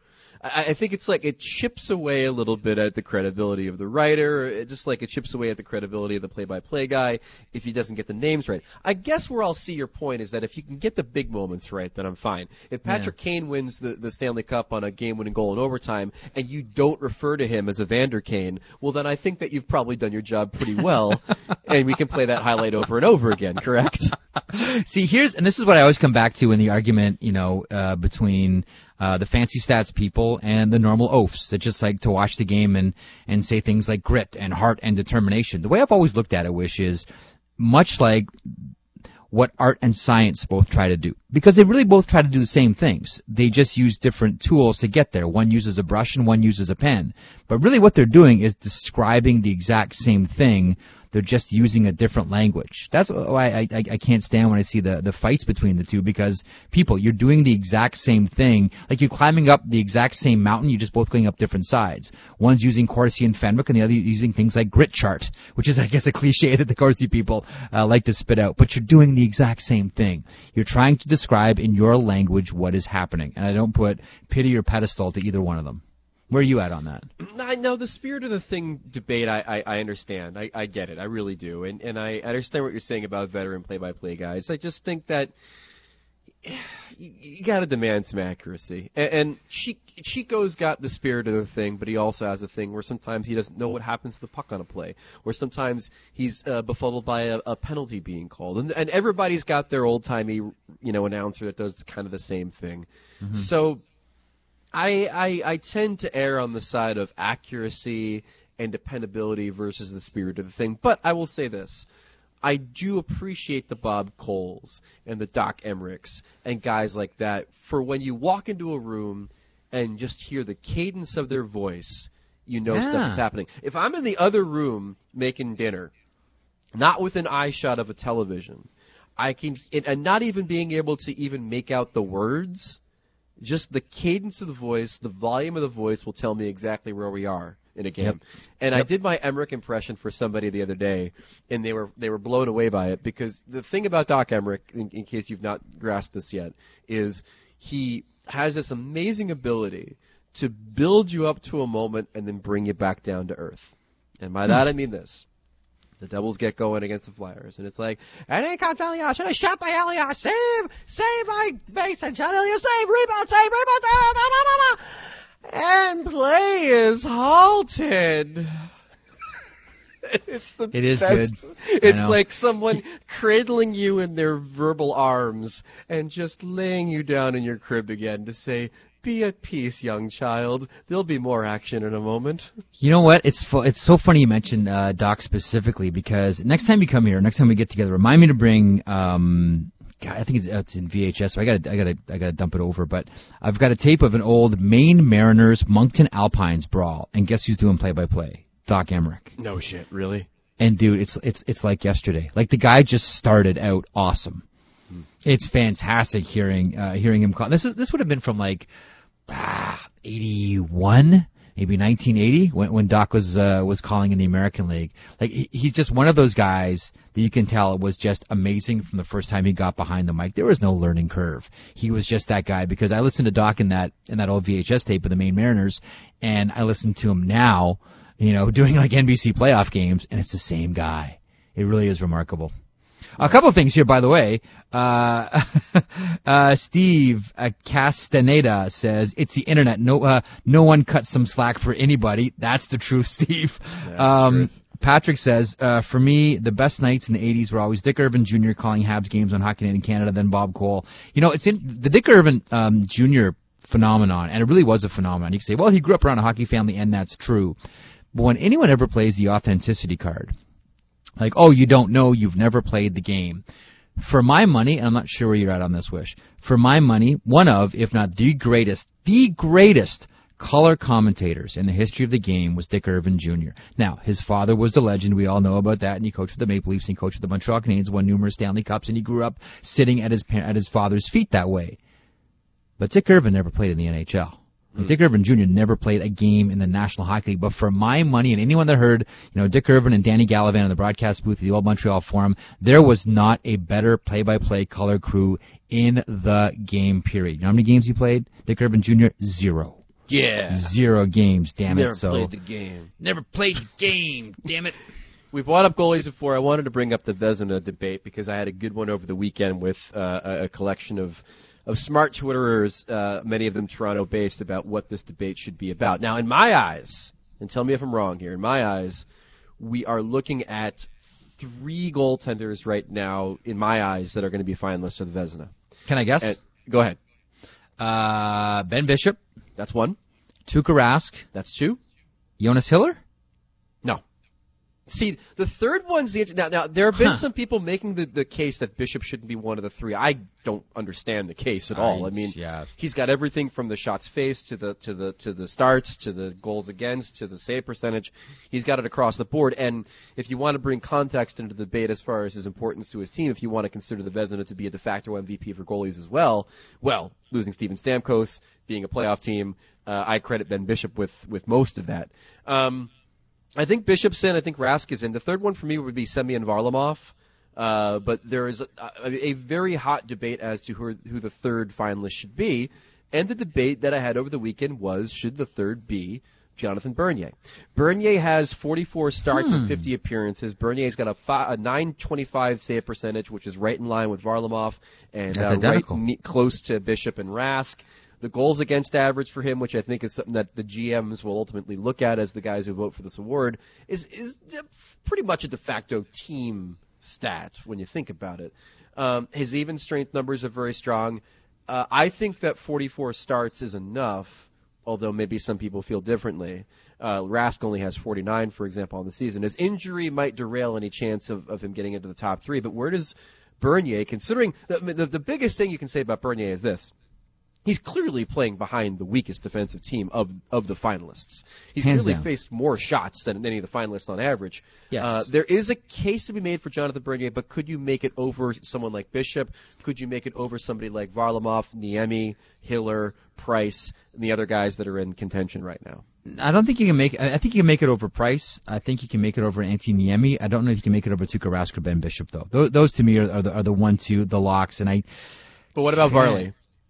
I, I think it's like it chips away a little bit at the credibility of the writer, it just like it chips away at the credibility of the play-by-play guy if he doesn't get the names right. I guess where I'll see your point is that if you can get the big moments right, then I'm fine. If Patrick yeah. Kane wins the, the Stanley Cup on a game-winning goal in overtime and you don't refer to him as Evander Kane, well, then I think that you've probably done your job pretty well, and we can play that highlight over and over again, correct? See, here's, and this is what I always come back to in the argument, you know, uh, between uh, the fancy stats people and the normal oafs that just like to watch the game and, and say things like grit and heart and determination. The way I've always looked at it, Wish, is much like what art and science both try to do. Because they really both try to do the same things. They just use different tools to get there. One uses a brush and one uses a pen. But really what they're doing is describing the exact same thing. They're just using a different language. That's why I, I, I can't stand when I see the, the fights between the two, because people, you're doing the exact same thing. Like you're climbing up the exact same mountain, you're just both going up different sides. One's using Corsi and Fenwick, and the other using things like grit chart, which is, I guess, a cliche that the Corsi people uh, like to spit out. But you're doing the exact same thing. You're trying to describe in your language what is happening. And I don't put pity or pedestal to either one of them. Where are you at on that? I know the spirit of the thing debate. I, I, I understand. I, I get it. I really do. And and I understand what you're saying about veteran play-by-play guys. I just think that you, you got to demand some accuracy. And, and Chico's got the spirit of the thing, but he also has a thing where sometimes he doesn't know what happens to the puck on a play, or sometimes he's uh, befuddled by a, a penalty being called. And, and everybody's got their old-timey, you know, announcer that does kind of the same thing. Mm-hmm. So I, I I tend to err on the side of accuracy and dependability versus the spirit of the thing. But I will say this. I do appreciate the Bob Coles and the Doc Emmerichs and guys like that for when you walk into a room and just hear the cadence of their voice, you know yeah. stuff is happening. If I'm in the other room making dinner, not with an eye shot of a television, I can, and not even being able to even make out the words, just the cadence of the voice, the volume of the voice will tell me exactly where we are in a game. Yep. And yep. I did my Emmerich impression for somebody the other day, and they were they were blown away by it, because the thing about Doc Emmerich, in, in case you've not grasped this yet, is he has this amazing ability to build you up to a moment and then bring you back down to earth. And by hmm. that I mean this. The Devils get going against the Flyers, and it's like, and here comes Elias, and a shot by Elias, save, save by Mason, shot Elias, save, rebound, save, rebound, da, da, da, da, da. And play is halted. It's the it is best. Good. It's like someone cradling you in their verbal arms and just laying you down in your crib again to say, be at peace, young child. There'll be more action in a moment. You know what? It's fu- it's so funny you mentioned uh, Doc specifically, because next time you come here, next time we get together, remind me to bring. Um, God, I think it's, uh, it's in V H S, so I gotta I gotta I gotta dump it over. But I've got a tape of an old Maine Mariners Moncton Alpines brawl, and guess who's doing play by play? Doc Emmerich. No shit, really? And dude, it's it's it's like yesterday. Like the guy just started out awesome. Hmm. It's fantastic hearing uh, hearing him call. This is this would have been from like. Ah, eighty-one, maybe nineteen eighty, when when Doc was uh, was calling in the American League. Like he, he's just one of those guys that you can tell was just amazing from the first time he got behind the mic. There was no learning curve. He was just that guy, because I listened to Doc in that in that old V H S tape of the Maine Mariners, and I listen to him now, you know, doing like N B C playoff games, and it's the same guy. It really is remarkable. A couple of things here, by the way. Uh, uh, Steve uh, Castaneda says, it's the internet. No, uh, no one cuts some slack for anybody. That's the truth, Steve. That's um, the truth. Patrick says, uh, for me, the best nights in the eighties were always Dick Irvin Junior calling Habs games on Hockey Night in Canada, then Bob Cole. You know, it's in the Dick Irvin, um, Junior phenomenon, and it really was a phenomenon. You can say, well, he grew up around a hockey family, and that's true. But when anyone ever plays the authenticity card, like, oh, you don't know, you've never played the game. For my money, and I'm not sure where you're at on this, Wish, for my money, one of, if not the greatest, the greatest color commentators in the history of the game was Dick Irvin Junior Now, his father was the legend. We all know about that, and he coached with the Maple Leafs, and he coached with the Montreal Canadiens, won numerous Stanley Cups, and he grew up sitting at his at his father's feet that way. But Dick Irvin never played in the N H L. Like Dick Irvin Junior never played a game in the National Hockey League, but for my money, and anyone that heard, you know, Dick Irvin and Danny Gallivan in the broadcast booth at the old Montreal Forum, there was not a better play-by-play color crew in the game period. You know how many games he played? Dick Irvin Junior? Zero. Yeah. Zero games, damn Never it. So played the game. never played the game, damn it. We brought up goalies before. I wanted to bring up the Vezina debate because I had a good one over the weekend with uh, a, a collection of of smart Twitterers, uh, many of them Toronto-based, about what this debate should be about. Now, in my eyes, and tell me if I'm wrong here, in my eyes, we are looking at three goaltenders right now, in my eyes, that are going to be finalists for the Vezina. Can I guess? And, go ahead. Uh, Ben Bishop, That's one. Tuukka Rask, That's two. Jonas Hiller? No. See, the third one's the now. Now there have been Huh. some people making the, the case that Bishop shouldn't be one of the three. I don't understand the case at all. I mean, yeah. he's got everything from the shots faced to the to the to the starts to the goals against to the save percentage. He's got it across the board. And if you want to bring context into the debate as far as his importance to his team, if you want to consider the Vezina to be a de facto M V P for goalies as well, well, losing Steven Stamkos, being a playoff team, uh, I credit Ben Bishop with with most of that. Um, I think Bishop's in. I think Rask is in. The third one for me would be Semyon Varlamov. Uh, but there is a, a, a very hot debate as to who, who the third finalist should be. And the debate that I had over the weekend was, should the third be Jonathan Bernier? Bernier has forty-four starts Hmm. and fifty appearances. Bernier's got a, fi- a nine twenty-five save percentage, which is right in line with Varlamov and That's uh, right identical. ne- close to Bishop and Rask. The goals against average for him, which I think is something that the G Ms will ultimately look at as the guys who vote for this award, is is pretty much a de facto team stat when you think about it. Um, his even strength numbers are very strong. Uh, I think that forty-four starts is enough, although maybe some people feel differently. Uh, Rask only has forty-nine, for example, on the season. His injury might derail any chance of, of him getting into the top three, but where does Bernier, considering the, the, the biggest thing you can say about Bernier is this: he's clearly playing behind the weakest defensive team of of the finalists. He's Hands clearly down. faced more shots than any of the finalists on average. Yes. Uh, there is a case to be made for Jonathan Bernier, but could you make it over someone like Bishop? Could you make it over somebody like Varlamov, Niemi, Hiller, Price, and the other guys that are in contention right now? I don't think you can make. I think you can make it over Price. I think you can make it over Antti Niemi. I don't know if you can make it over Tuukka Rask or Ben Bishop though. Those, those to me are, are the are the one two the locks. And I. But what about Varley?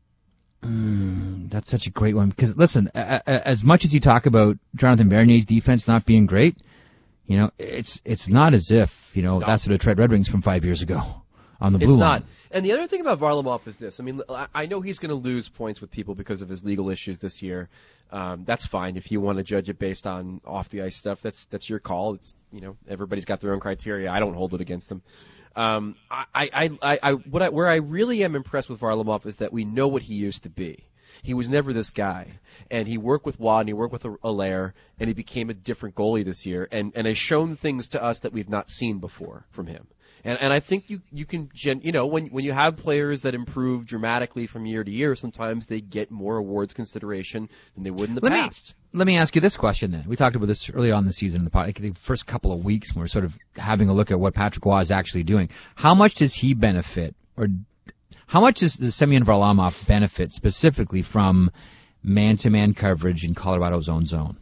Mm, that's such a great one because listen, a, a, as much as you talk about Jonathan Bernier's defense not being great, you know, it's it's not as if you know No. that's the Detroit Red Wings from five years ago on the blue It's line. not. And the other thing about Varlamov is this. I mean, I- I know he's going to lose points with people because of his legal issues this year. Um, that's fine. If you want to judge it based on off the ice stuff, that's that's your call. It's, you know, everybody's got their own criteria. I don't hold it against them. Um, I, I, I, I, what I, where I really am impressed with Varlamov is that we know what he used to be. He was never this guy, and he worked with Watt and he worked with Allaire, and he became a different goalie this year, and and has shown things to us that we've not seen before from him. And and I think you you can gen, you know when when you have players that improve dramatically from year to year, sometimes they get more awards consideration than they would in the Let me- past. Let me ask you this question then. We talked about this early on in the season in the pod, like the first couple of weeks when we're sort of having a look at what Patrick Waugh is actually doing. How much does he benefit, or how much does the Semyon Varlamov benefit specifically from man-to-man coverage in Colorado's own zone?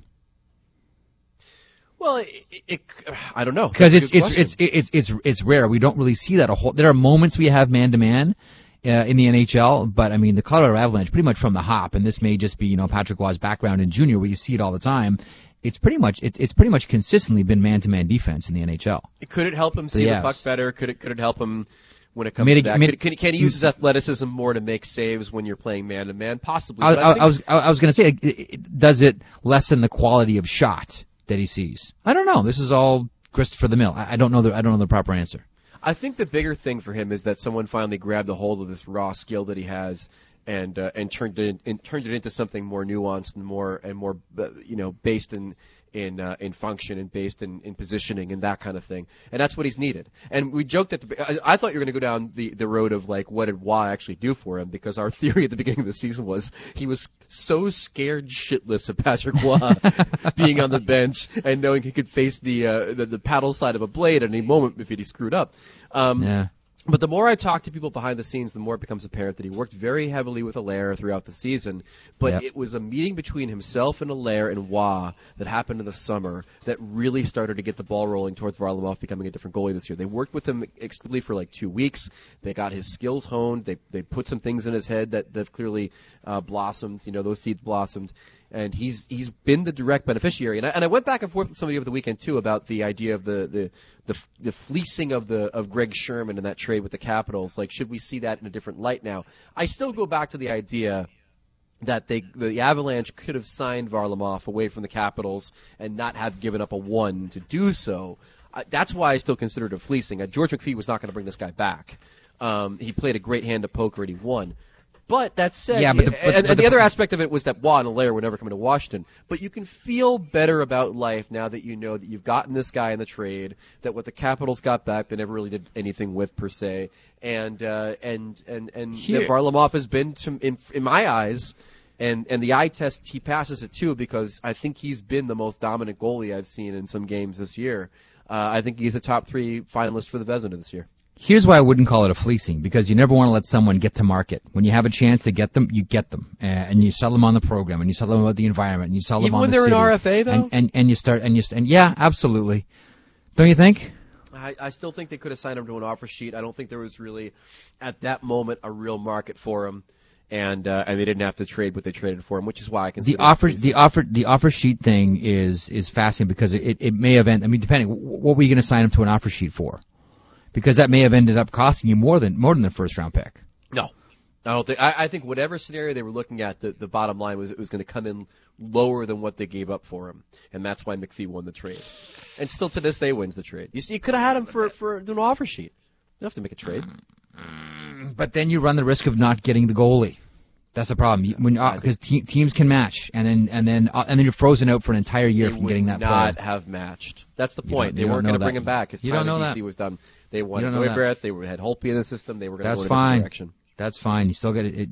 Well, it, it, it I don't know Because That's it's a good it's, question. it's it's it's it's rare. We don't really see that a whole. There are moments we have man-to-man. Uh, in the N H L, but I mean the Colorado Avalanche pretty much from the hop, and this may just be you know Patrick Waugh's background in junior where you see it all the time. It's pretty much it, it's pretty much consistently been man-to-man defense in the N H L. Could it help him see The the puck Avs. better? Could it could it help him when it comes Mitig- to that? mit- Could, can, can he use his athleticism more to make saves when you're playing man to man? Possibly. I, but I, think- I was I, I was going to say, like, it, it, does it lessen the quality of shot that he sees? I don't know. This is all Christopher the Mill. I, I don't know the I don't know the proper answer. I think the bigger thing for him is that someone finally grabbed a hold of this raw skill that he has and uh, and turned it and turned it into something more nuanced and more and more uh, you know based in in uh, in function and based in, in positioning and that kind of thing. And that's what he's needed. And we joked at the I, I thought you were going to go down the the road of like what did Waugh actually do for him, because our theory at the beginning of the season was he was so scared shitless of Patrick Waugh being on the bench and knowing he could face the uh, the, the paddle side of a blade at any moment if he screwed up. Um, Yeah. But the more I talk to people behind the scenes, the more it becomes apparent that he worked very heavily with Allaire throughout the season. But Yep. it was a meeting between himself and Allaire and Waugh that happened in the summer that really started to get the ball rolling towards Varlamov becoming a different goalie this year. They worked with him exclusively for like two weeks. They got his skills honed. They they put some things in his head that that clearly uh, blossomed. You know, those seeds blossomed. and he's he's been the direct beneficiary. And I, and I went back and forth with somebody over the weekend too about the idea of the the the, the fleecing of the of Greg Sherman in that trade with the Capitals. Like, should we see that in a different light now? I still go back to the idea that they the Avalanche could have signed Varlamov away from the Capitals and not have given up a one to do so. Uh, that's why I still consider it a fleecing. Uh, George McPhee was not going to bring this guy back. Um, he played a great hand of poker and he won. But that said, Yeah, but the- but- and, but and the, the- other aspect of it was that Waugh and Allaire would never come into Washington. But you can feel better about life now that you know that you've gotten this guy in the trade, that what the Capitals got back they never really did anything with per se, and uh, and and and Here- that Varlamov has been, to, in, in my eyes, and and the eye test he passes it too because I think he's been the most dominant goalie I've seen in some games this year. Uh, I think he's a top three finalist for the Vezina this year. Here's why I wouldn't call it a fleecing, because you never want to let someone get to market. When you have a chance to get them, you get them, uh, and you sell them on the program, and you sell them about the environment, and you sell them Even on when the they're city. an R F A, though? and, and and you start and you st- and yeah, absolutely. Don't you think? I, I still think they could have signed him to an offer sheet. I don't think there was really, at that moment, a real market for him, and uh, and they didn't have to trade what they traded for him, which is why I consider The it offer, fleecing. the offer, the offer sheet thing is is fascinating because it it may have ended. I mean, depending, what were you going to sign him to an offer sheet for? Because that may have ended up costing you more than more than the first round pick. No. I don't think. I, I think whatever scenario they were looking at, the, the bottom line was it was going to come in lower than what they gave up for him, and that's why McPhee won the trade. And still to this day wins the trade. You see, you could have had him for for an offer sheet. You don't have to make a trade. But then you run the risk of not getting the goalie. That's the problem. You- When because te- teams can match, and then and then uh, and then you're frozen out for an entire year They from would getting that not player. have matched. That's the You point. don't- They you don't weren't know going to that. bring him back. His You time don't in know D C that. was done. They You wanted don't know that. Neubreath. They were, had Holtby in the system. They were going to That's go in a different fine. direction. That's fine. You still get it. it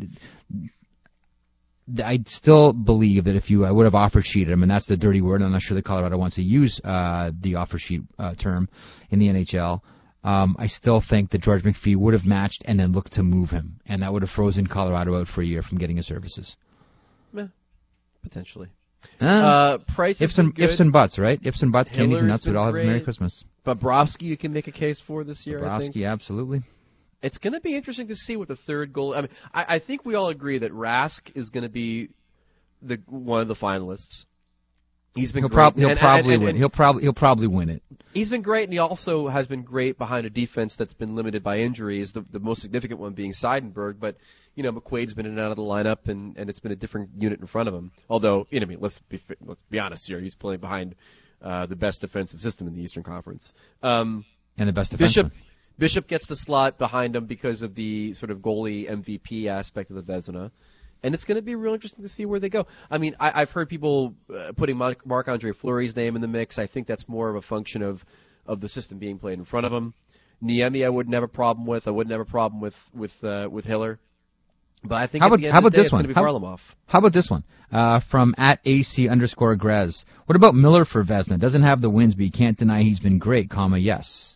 I still believe that if you I would have offer sheeted him, and that's the dirty word, I'm not sure that Colorado wants to use uh, the offer sheet uh, term in the N H L. Um, I still think that George McPhee would have matched and then looked to move him, and that would have frozen Colorado out for a year from getting his services. Meh, potentially. Uh, Uh, Price ifs has been and good. ifs and buts, right? Ifs and buts, candies Hiller's and nuts. We'd been all have a Merry great. Christmas. Bobrovsky, you can make a case for this year. I think Bobrovsky, absolutely. it's going to be interesting to see what the third goal. I mean, I, I think we all agree that Rask is going to be the one of the finalists. He's been He'll, great. prob- he'll And- probably and- and- win. He'll probably he'll probably win it. He's been great, and he also has been great behind a defense that's been limited by injuries. The, the most significant one being Seidenberg, but you know McQuaid's been in and out of the lineup, and, and it's been a different unit in front of him. Although, you know, I mean, let's be let's be honest here, he's playing behind uh, the best defensive system in the Eastern Conference. Um, And the best Bishop defenseman. Bishop gets the slot behind him because of the sort of goalie M V P aspect of the Vezina. And it's going to be real interesting to see where they go. I mean, I, I've heard people uh, putting Marc- Marc-Andre Fleury's name in the mix. I think that's more of a function of, of the system being played in front of him. Niemi I wouldn't have a problem with. I wouldn't have a problem with with uh, with Hiller. But I think How at about- the end how of the about day, this it's going one? to be How- Varlamov. How about this one? Uh, from at AC underscore Grez. What about Miller for Vezina? Doesn't have the wins, but you can't deny he's been great, comma, yes.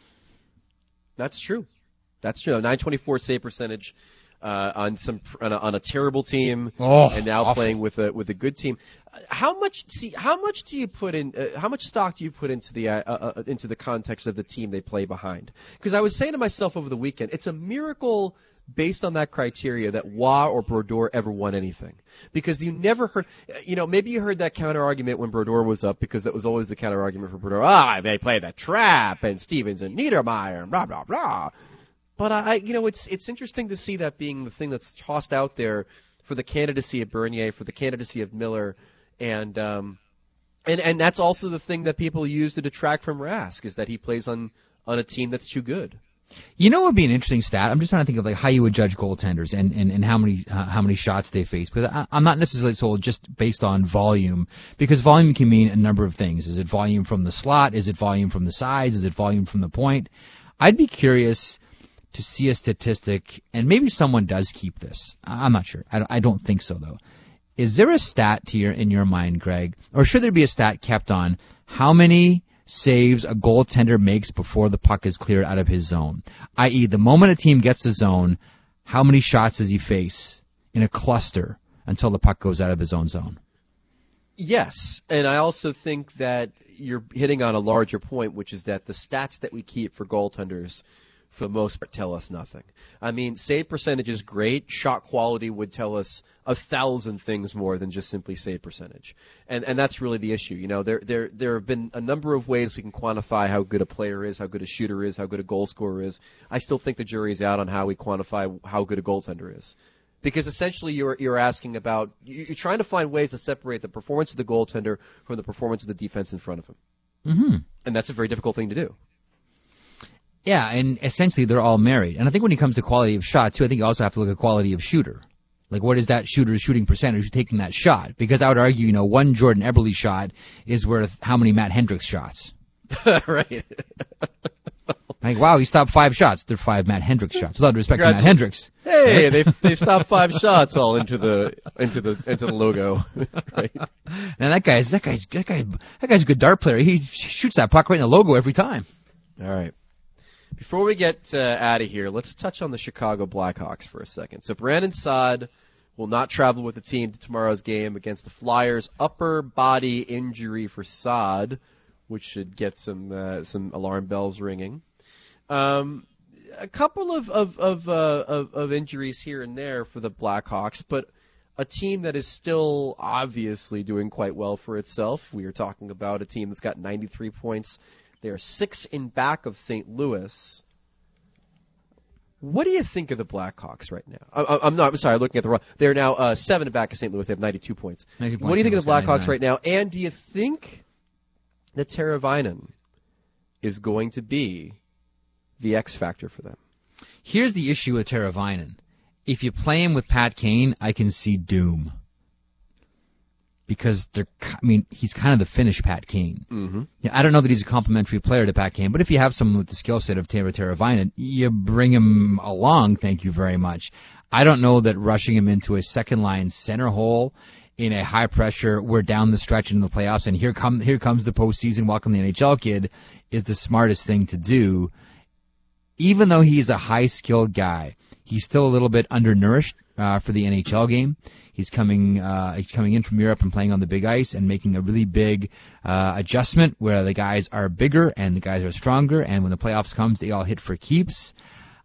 That's true. That's true. nine twenty-four save percentage uh, on some on a, on a terrible team, Oh, and now awful. playing with a with a good team. Uh, How much see? How much do you put in? Uh, how much stock do you put into the uh, uh, uh, into the context of the team they play behind? Because I was saying to myself over the weekend, it's a miracle based on that criteria that Waugh or Brodeur ever won anything. Because you never heard, you know, maybe you heard that counter argument when Brodeur was up, because that was always the counter argument for Brodeur. Ah, they play the trap and Stevens and Niedermeyer and blah blah blah. But I, you know, it's it's interesting to see that being the thing that's tossed out there for the candidacy of Bernier, for the candidacy of Miller, and um, and and that's also the thing that people use to detract from Rask, is that he plays on on a team that's too good. You know what would be an interesting stat? I'm just trying to think of like how you would judge goaltenders and, and, and how many uh, how many shots they face. Because I, I'm not necessarily sold just based on volume, because volume can mean a number of things. Is it volume from the slot? Is it volume from the sides? Is it volume from the point? I'd be curious to see a statistic, and maybe someone does keep this. I- I'm not sure. I don't, I don't think so though. Is there a stat to your in your mind, Greg, or should there be a stat kept on how many saves a goaltender makes before the puck is cleared out of his zone? that is, the moment a team gets the zone, how many shots does he face in a cluster until the puck goes out of his own zone? Yes, and I also think that you're hitting on a larger point, which is that the stats that we keep for goaltenders for the most part, tell us nothing. I mean, save percentage is great. Shot quality would tell us a thousand things more than just simply save percentage. And and that's really the issue. You know, there there there have been a number of ways we can quantify how good a player is, how good a shooter is, how good a goal scorer is. I still think the jury's out on how we quantify how good a goaltender is. Because essentially you're you're asking about you're trying to find ways to separate the performance of the goaltender from the performance of the defense in front of him. Mm-hmm. And that's a very difficult thing to do. Yeah, and essentially they're all married. And I think when it comes to quality of shot, too, I think you also have to look at quality of shooter. Like, what is that shooter's shooting percentage taking that shot? Because I would argue, you know, one Jordan Eberle shot is worth how many Matt Hendricks shots? Right. Like, wow, he stopped five shots. They're five Matt Hendricks shots. Without respect to Matt Hendricks. Hey, they they stopped five shots all into the into the into the logo. Right. And that guy's that guy's that guy that guy's a good dart player. He shoots that puck right in the logo every time. All right. Before we get uh, out of here, let's touch on the Chicago Blackhawks for a second. So Brandon Saad will not travel with the team to tomorrow's game against the Flyers. Upper body injury for Saad, which should get some uh, some alarm bells ringing. Um, a couple of of of, uh, of of injuries here and there for the Blackhawks, but a team that is still obviously doing quite well for itself. We are talking about a team that's got ninety-three points. They are six in back of Saint Louis. What do you think of the Blackhawks right now? I, I'm not. I'm sorry. Looking at the wrong. They're now uh, seven in back of Saint Louis. They have ninety-two points. ninety points. What do you think of the Blackhawks ninety-nine. right now? And do you think that Teravainen is going to be the X factor for them? Here's the issue with Teravainen. If you play him with Pat Kane, I can see doom. Because they're, I mean, he's kind of the Finnish Pat Kane. Mm-hmm. Yeah, I don't know that he's a complimentary player to Pat Kane, but if you have someone with the skill set of Teuvo Teravainen, you bring him along. Thank you very much. I don't know that rushing him into a second line center hole in a high pressure, we're down the stretch into the playoffs, and here come here comes the postseason. Welcome the N H L kid is the smartest thing to do. Even though he's a high skilled guy, he's still a little bit undernourished uh, for the N H L game. He's coming, uh, he's coming in from Europe and playing on the big ice and making a really big, uh, adjustment where the guys are bigger and the guys are stronger. And when the playoffs comes, they all hit for keeps.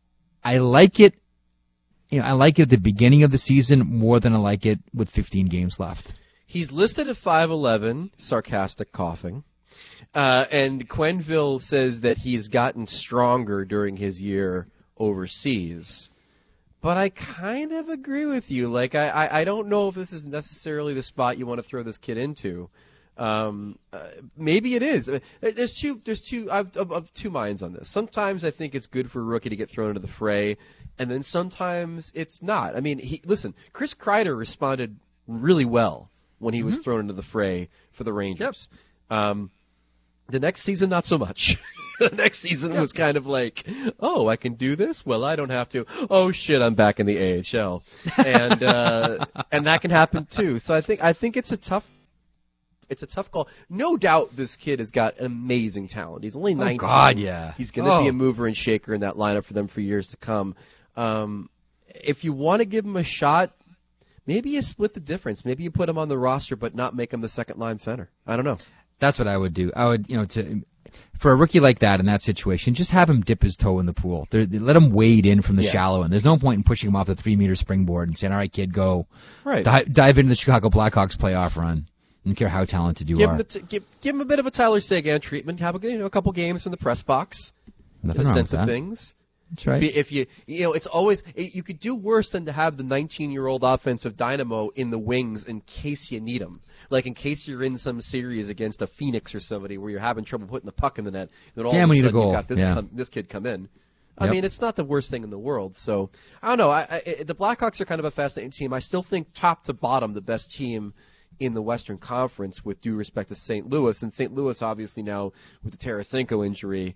I like it, you know, I like it at the beginning of the season more than I like it with fifteen games left. He's listed at five eleven, sarcastic coughing. Uh, and Quenneville says that he's gotten stronger during his year overseas. But I kind of agree with you. Like, I, I, I don't know if this is necessarily the spot you want to throw this kid into. Um, uh, maybe it is. There's two, there's two, I've, of, of two minds on this. Sometimes I think it's good for a rookie to get thrown into the fray, and then sometimes it's not. I mean, he, listen, Chris Kreider responded really well when he mm-hmm. was thrown into the fray for the Rangers. Yep. Um, the next season, not so much. The next season was kind of like, oh, I can do this? Well, I don't have to. Oh shit, I'm back in the A H L. And, uh, and that can happen too. So I think, I think it's a tough, it's a tough call. No doubt this kid has got amazing talent. He's only nineteen. Oh God, yeah. He's gonna oh. be a mover and shaker in that lineup for them for years to come. Um, if you want to give him a shot, maybe you split the difference. Maybe you put him on the roster, but not make him the second line center. I don't know. That's what I would do. I would, you know, to, for a rookie like that in that situation, just have him dip his toe in the pool. There, let him wade in from the yeah. shallow end. There's no point in pushing him off the three meter springboard and saying, all right, kid, go. Right. Dive, dive into the Chicago Blackhawks playoff run. I don't care how talented you give are. Him the t- give, give him a bit of a Tyler Seguin treatment. Have a, you know, a couple games from the press box. Nothing in the wrong sense with of that. things. That's right. If you, if you, you know, it's always, it, you could do worse than to have the nineteen-year-old offensive dynamo in the wings in case you need him. Like in case you're in some series against a Phoenix or somebody where you're having trouble putting the puck in the net, then all Damn, of a we need a sudden goal. you got this, Yeah. come, this kid come in. I Yep. mean, it's not the worst thing in the world. So, I don't know. I, I, the Blackhawks are kind of a fascinating team. I still think top to bottom the best team in the Western Conference with due respect to Saint Louis. And Saint Louis obviously now with the Tarasenko injury.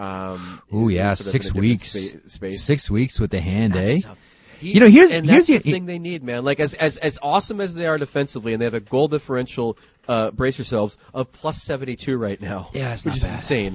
Um, Oh yeah, sort of six in a different weeks. spa- space. Six weeks with the hand, That's eh? tough. He, You know, here's- and here's that's the- the thing they need, man. Like as as as awesome as they are defensively, and they have a goal differential. Uh, brace yourselves of plus seventy-two right now. Yeah, it's which not is bad. insane.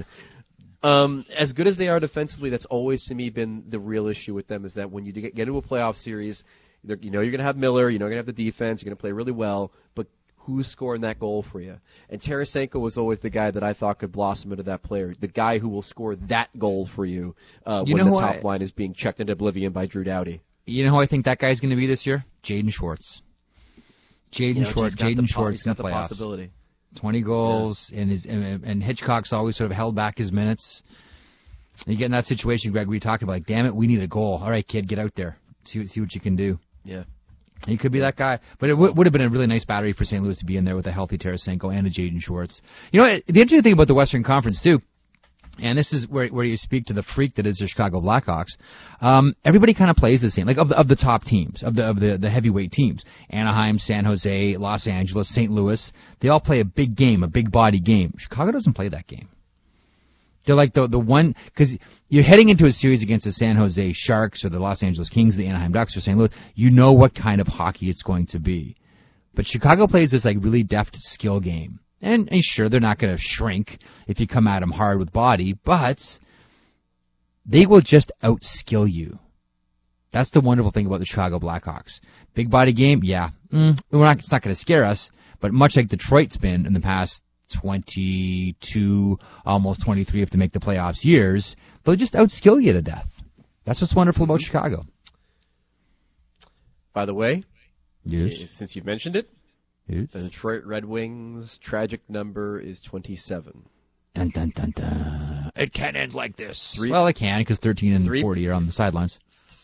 Um, as good as they are defensively, that's always to me been the real issue with them. Is that when you get, get into a playoff series, you know you're going to have Miller, you know you're going to have the defense, you're going to play really well, but who's scoring that goal for you. And Tarasenko was always the guy that I thought could blossom into that player, the guy who will score that goal for you, uh, You when know the who top I- line is being checked into oblivion by Drew Doughty. You know who I think that guy's going to be this year? Jaden Schwartz. Jaden You know, Schwartz. he's got the Jaden po- Schwartz he's in got the the playoffs. possibility. twenty goals, and his and, and Hitchcock's always sort of held back his minutes. And you get in that situation, Greg, we talked about, like, damn it, we need a goal. All right, kid, get out there. See, what- see what you can do. Yeah. He could be that guy. But it w- would have been a really nice battery for Saint Louis to be in there with a healthy Tarasenko and a Jaden Schwartz. You know, the interesting thing about the Western Conference, too, and this is where where you speak to the freak that is the Chicago Blackhawks, um, everybody kind of plays the same. Like, of the, of the top teams, of the of the, the heavyweight teams, Anaheim, San Jose, Los Angeles, Saint Louis, they all play a big game, a big body game. Chicago doesn't play that game. They're like the the one, because you're heading into a series against the San Jose Sharks or the Los Angeles Kings, the Anaheim Ducks or Saint Louis. You know what kind of hockey it's going to be. But Chicago plays this like really deft skill game. And, and sure, they're not going to shrink if you come at them hard with body, but they will just outskill you. That's the wonderful thing about the Chicago Blackhawks. Big body game, yeah. Mm, we're not, it's not going to scare us, but much like Detroit's been in the past twenty-two, almost twenty-three if they make the playoffs years, they'll just outskill you to death. That's what's wonderful about Chicago. By the way, Yes. since you mentioned it, Yes. the Detroit Red Wings' tragic number is twenty-seven. Dun, dun, dun, dun. It can't end like this. Three- well, it can, because thirteen and three- forty are on the sidelines.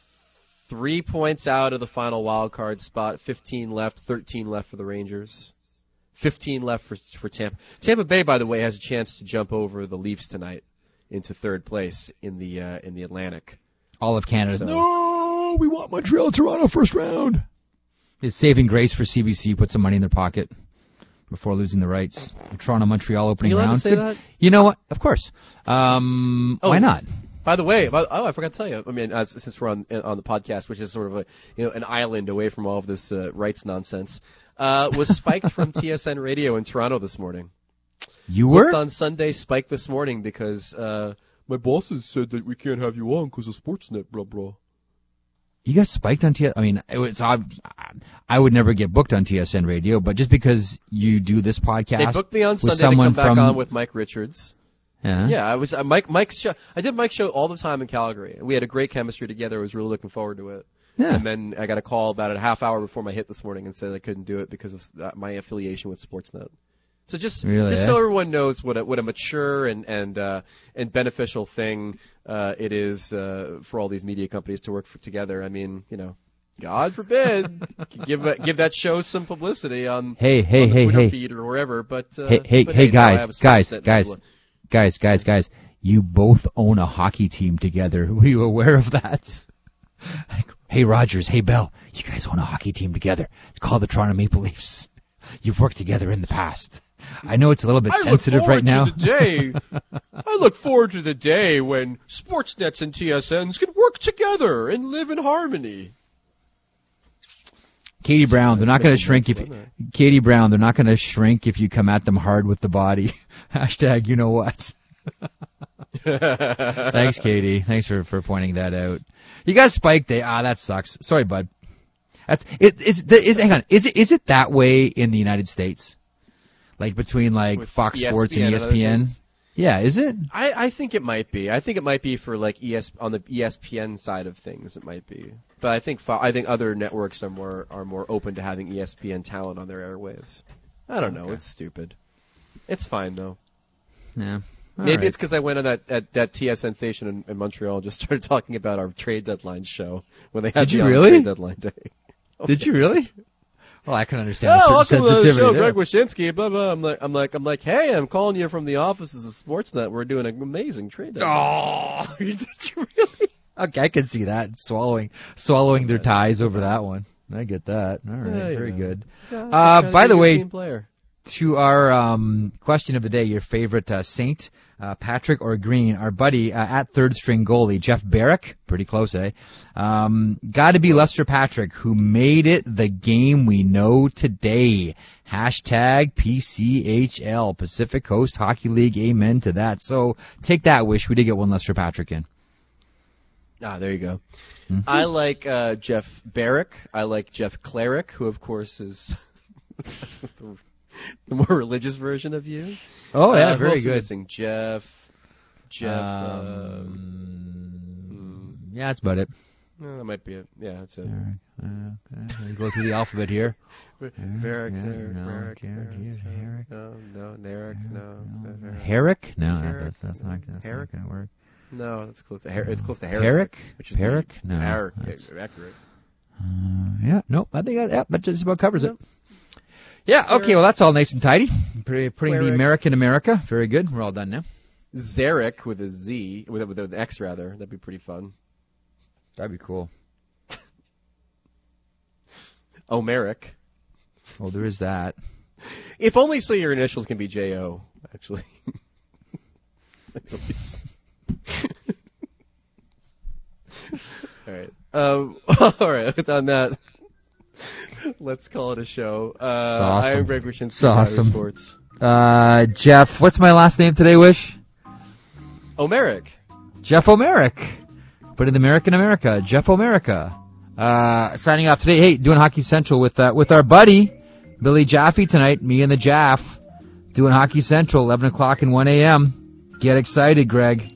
Three points out of the final wild card spot, fifteen left, thirteen left for the Rangers. fifteen left for for Tampa. Tampa Bay, by the way, has a chance to jump over the Leafs tonight into third place in the uh, in the Atlantic. All of Canada. So- No, we want Montreal, Toronto first round. His saving grace for C B C, put some money in their pocket before losing the rights. Toronto, Montreal opening you allowed to round. say Good- that? You know what? Of course. Um, Oh. Why not? By the way, by, oh, I forgot to tell you. I mean, as, since we're on on the podcast, which is sort of a you know an island away from all of this uh, rights nonsense, uh, was spiked from T S N Radio in Toronto this morning. You were? Looked on Sunday, spiked this morning because uh, my bosses said that we can't have you on because of Sportsnet, blah blah. You got spiked on T S N? I mean, it was, I, I would never get booked on T S N Radio, but just because you do this podcast They booked me on with Sunday to someone come back from, on with Mike Richards. Yeah. Yeah, I was uh, Mike. Mike's show. I did Mike's show all the time in Calgary. We had a great chemistry together. I was really looking forward to it. Yeah. And then I got a call about a half hour before my hit this morning and said I couldn't do it because of uh, my affiliation with Sportsnet. So just, Really, just eh? so everyone knows what a, what a mature and and uh, and beneficial thing uh, it is uh, for all these media companies to work for, together. I mean, you know, God forbid give that- give that show some publicity on Hey, hey, on the hey, Twitter hey. feed or wherever. But uh, Hey, hey, but hey, now I guys, have a guys, Sportsnet guys, network. guys, guys, guys. You both own a hockey team together. Were you aware of that? Like, hey, Rogers, hey, Bell, you guys own a hockey team together. It's called the Toronto Maple Leafs. You've worked together in the past. I know it's a little bit sensitive right now. To the day, I look forward to the day when Sportsnets and T S Ns can work together and live in harmony. Katie Brown, they're not going to shrink if Wasn't Katie Brown, they're not going to shrink if you come at them hard with the body. Hashtag, you know what? Thanks, Katie. Thanks for, for pointing that out. You got spiked day. Ah, that sucks. Sorry, bud. That's it. Is the is hang on? Is it is it that way in the United States? Like between like With Fox E S P N Sports and and E S other P N? things? Yeah, is it? I, I think it might be. I think it might be for like E S on the E S P N side of things. It might be, but I think fo- I think other networks are more are more open to having E S P N talent on their airwaves. I don't know. Okay. It's stupid. It's fine though. Yeah. All Maybe right. it's because I went on that at that T S N station in, in Montreal and just started talking about our trade deadline show when they had Did me you on really? trade deadline day. Did you really? Well, I can understand Oh, a welcome certain to the sensitivity show, there. Greg Wyshynski. Blah blah. I'm like, I'm like, I'm like, hey, I'm calling you from the offices of Sportsnet. We're doing an amazing trade. deadline. Oh, did you really? Okay, I can see that swallowing, swallowing their ties over that one. I get that. All right, Yeah, you very know. good. Yeah, I'm Uh, trying to by be the a way, team player. to our um, question of the day, your favorite uh, Saint, uh, Patrick or Green, our buddy uh, at third string goalie, Jeff Barrick, pretty close, eh? Um, got to be Lester Patrick, who made it the game we know today. Hashtag P C H L, Pacific Coast Hockey League, amen to that. So take that, Wish. We did get one Lester Patrick in. Ah, there you go. Mm-hmm. I like uh, Jeff Barrick. I like Jeff Clarick, who of course is The more religious version of you. Oh yeah, Uh, who very else are we good. missing? Jeff. Jeff. Um, yeah, that's about it. uh, no, that might be it. Yeah, that's it. All right. Uh, okay. Let me go through the alphabet here. Varric, yeah, Varric, no, Varric, Garrick, Varric, Herrick. no, no, Narek, no, Varric. Herrick? No, that- Herrick. that's that's not that's not Herrick? gonna work. No, that's close to Her- It's close to Herrick. Herrick? Which is Herrick? me. No, Herrick, that's- yeah, accurate. Uh, yeah, nope. I think that, yeah, that just about covers Yep. it. Yeah. Okay. Well, that's all nice and tidy. Pretty- Putting the Cleric. American America. Very good. We're all done now. Zarek with a Z, with, a, with an X rather. That'd be pretty fun. That'd be cool. Omeric. Well, there is that. If only so your initials can be J O, actually. Anyways. All right. Um, all right. On that, let's call it a show. Uh, awesome. I am Greg Wyshynski, It's awesome. Sports. Uh, Jeff, what's my last name today, Wish? Omeric. Jeff O'Merick. Put in the American America. Jeff O'Merica. Uh, signing off today. Hey, doing Hockey Central with, uh, with our buddy, Billy Jaffe tonight. Me and the Jaff. Doing Hockey Central, eleven o'clock and one a.m. Get excited, Greg.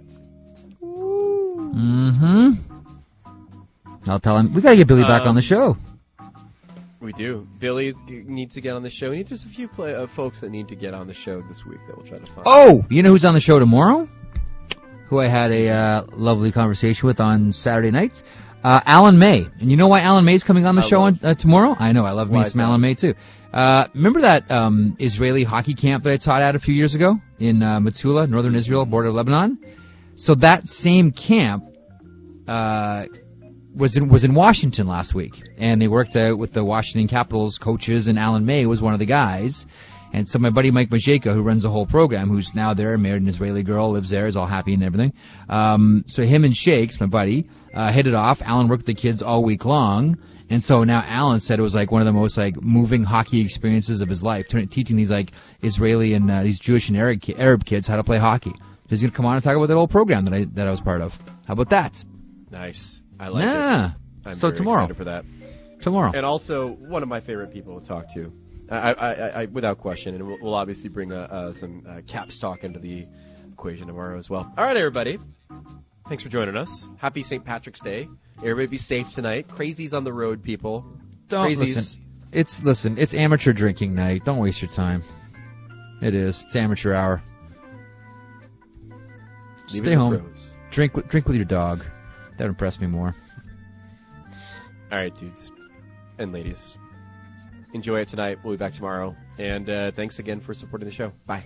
Mm-hmm. I'll tell him. We gotta get Billy back Um, on the show. We do. Billy needs to get on the show. We need just a few play, uh, folks that need to get on the show this week that we'll try to find. Oh, you know who's on the show tomorrow? Who I had a uh, lovely conversation with on Saturday nights? Uh, Alan May. And you know why Alan May's coming on the I show love- on, uh, tomorrow? I know. I love Why me is some that? Alan May too. Uh, remember that um, Israeli hockey camp that I taught at a few years ago in uh, Metula, northern Israel, border of Lebanon? So that same camp uh, was in was in Washington last week, and they worked out with the Washington Capitals coaches, and Alan May was one of the guys. And so my buddy Mike Majeka, who runs the whole program, who's now there, married an Israeli girl, lives there, is all happy and everything. Um, so him and Shakes, my buddy, uh, hit it off. Alan worked with the kids all week long. And so now Alan said it was like one of the most like moving hockey experiences of his life, t- teaching these like Israeli and uh, these Jewish and Arab, ki- Arab kids how to play hockey. He's going to come on and talk about that whole program that I that I was part of. How about that? Nice. I like yeah. it. I'm So very tomorrow. excited for that. Tomorrow. And also, one of my favorite people to talk to, I, I, I, I without question, and we'll, we'll obviously bring uh, uh, some uh, Caps talk into the equation tomorrow as well. All right, everybody. Thanks for joining us. Happy Saint Patrick's Day. Everybody be safe tonight. Crazies on the road, people. Don't Crazies. listen. It's listen. It's amateur drinking night. Don't waste your time. It is. It's amateur hour. Leave it Stay to home. pros. Drink with drink with your dog. That would impress me more. All right, dudes and ladies. Enjoy it tonight. We'll be back tomorrow. And uh, thanks again for supporting the show. Bye.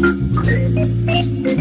Thank you.